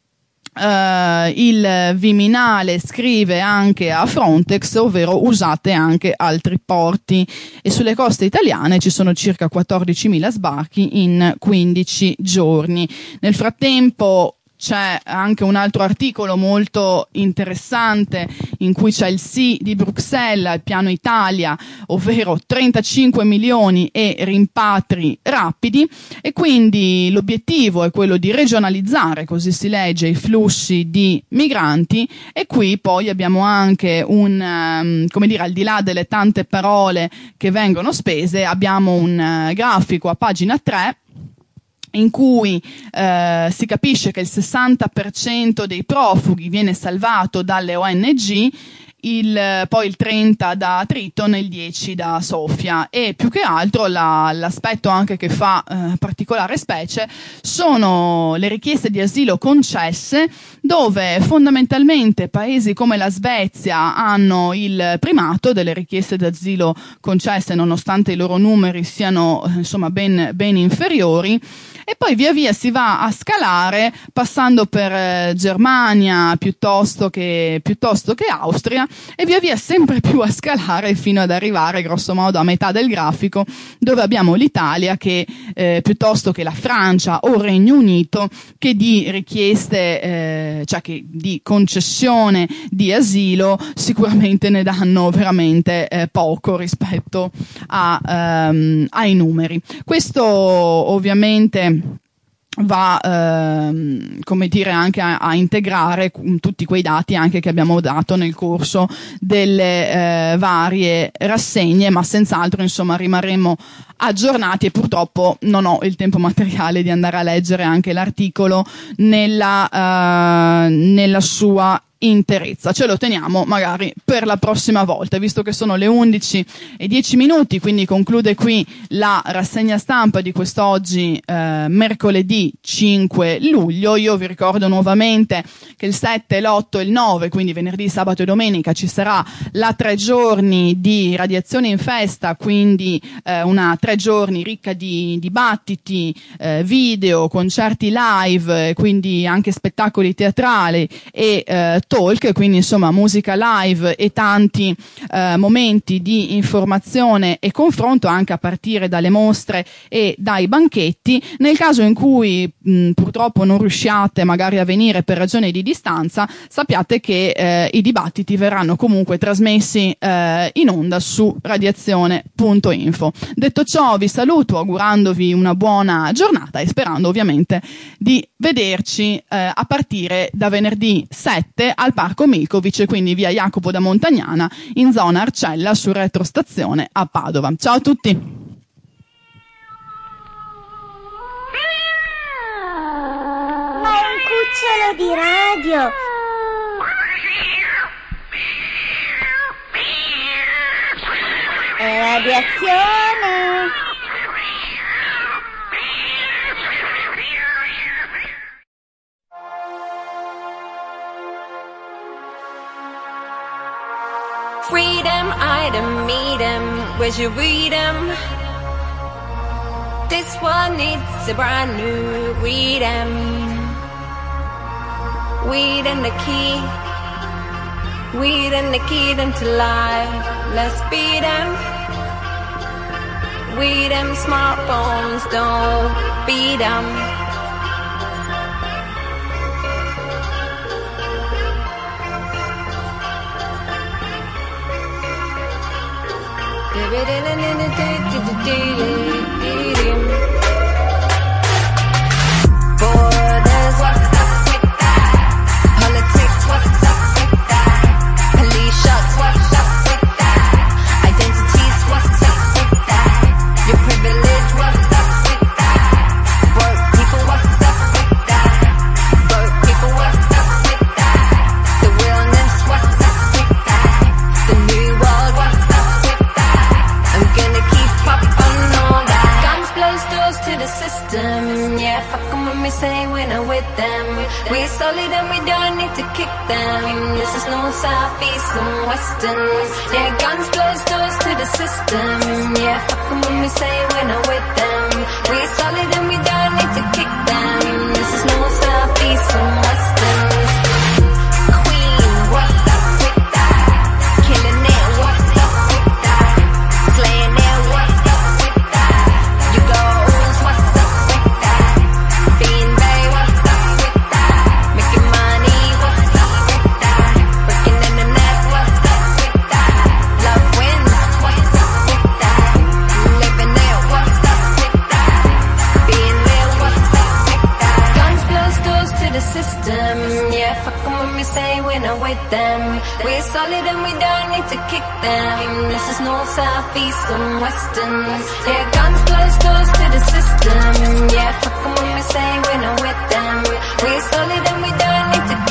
Uh, il Viminale scrive anche a Frontex, ovvero usate anche altri porti, e sulle coste italiane ci sono circa quattordicimila sbarchi in quindici giorni. Nel frattempo c'è anche un altro articolo molto interessante in cui c'è il sì di Bruxelles al piano Italia, ovvero trentacinque milioni e rimpatri rapidi, e quindi l'obiettivo è quello di regionalizzare, così si legge, i flussi di migranti. E qui poi abbiamo anche un, um, come dire, al di là delle tante parole che vengono spese, abbiamo un uh, grafico a pagina tre in cui eh, si capisce che il sessanta per cento dei profughi viene salvato dalle O N G, il, poi il trenta da Triton e il dieci da Sofia, e più che altro la, l'aspetto anche che fa eh, particolare specie sono le richieste di asilo concesse, dove fondamentalmente paesi come la Svezia hanno il primato delle richieste d'asilo concesse, nonostante i loro numeri siano insomma ben, ben inferiori. E poi via via si va a scalare, passando per eh, Germania piuttosto che, piuttosto che Austria, e via via sempre più a scalare fino ad arrivare grosso modo a metà del grafico, dove abbiamo l'Italia che eh, piuttosto che la Francia o il Regno Unito, che di richieste, eh, cioè che di concessione di asilo sicuramente ne danno veramente eh, poco rispetto a, ehm, ai numeri. Questo ovviamente va ehm, come dire anche a, a integrare tutti quei dati anche che abbiamo dato nel corso delle eh, varie rassegne, ma senz'altro insomma rimarremo aggiornati, e purtroppo non ho il tempo materiale di andare a leggere anche l'articolo nella, eh, nella sua interezza. Ce lo teniamo magari per la prossima volta, visto che sono le undici e dieci minuti, quindi conclude qui la rassegna stampa di quest'oggi eh, mercoledì cinque luglio. Io vi ricordo nuovamente che il sette, l'otto e il nove, quindi venerdì, sabato e domenica, ci sarà la tre giorni di Radiazione in Festa, quindi eh, una tre giorni ricca di dibattiti, eh, video, concerti live, quindi anche spettacoli teatrali e eh, talk, quindi insomma musica live e tanti eh, momenti di informazione e confronto, anche a partire dalle mostre e dai banchetti. Nel caso in cui mh, purtroppo non riusciate magari a venire per ragioni di distanza, sappiate che eh, i dibattiti verranno comunque trasmessi eh, in onda su radiazione punto info. Detto ciò, vi saluto augurandovi una buona giornata e sperando ovviamente di vederci eh, a partire da venerdì sette al Parco Milkovic, quindi via Jacopo da Montagnana, in zona Arcella, su retrostazione a Padova. Ciao a tutti! Ma è un cucciolo di radio! È radiazione! Freedom, item, meet 'em, where'd you read 'em? This one needs a brand new read 'em. Weed and the key, weed and the key them to life. Let's beat 'em. Weed 'em, smartphones, don't beat 'em. Borders, what's up with that? Politics, what's up with that? Police shots, what's up with that? Identities, what's up with that? Your privilege, what's up with that? Broke people, what's up with that? Broke people, what's up with that? The realness, what's up with that? The new world, what's up with that? I'm gonna keep up on all that. Guns close doors to the system. Yeah, fuck 'em when we say we're not with them. We're solid and we don't need to kick them. This is north, south, east and western. Yeah, guns close doors to the system. Yeah, fuck 'em when we say we're not with them. We're solid and we don't need to kick them. This is north, south, east and western. Queen, what's up with that? Killing it, what's up with that? Slaying it, what's up with that? You goals, what's up with that? Being Bay, what's up with that? Making money, what's up with that? Working in the net, what's up with that? Love wins, what's up with that? Living it, what's up with that? Being real, what's up with that? Guns close doors to the system. Yeah, fuck 'em when we say we're not with them. We're solid and we don't need to kick them. This is north, south, east and western. Yeah, guns close doors to the system. Yeah, fuck 'em when we say we're not with them. We're solid and we don't need to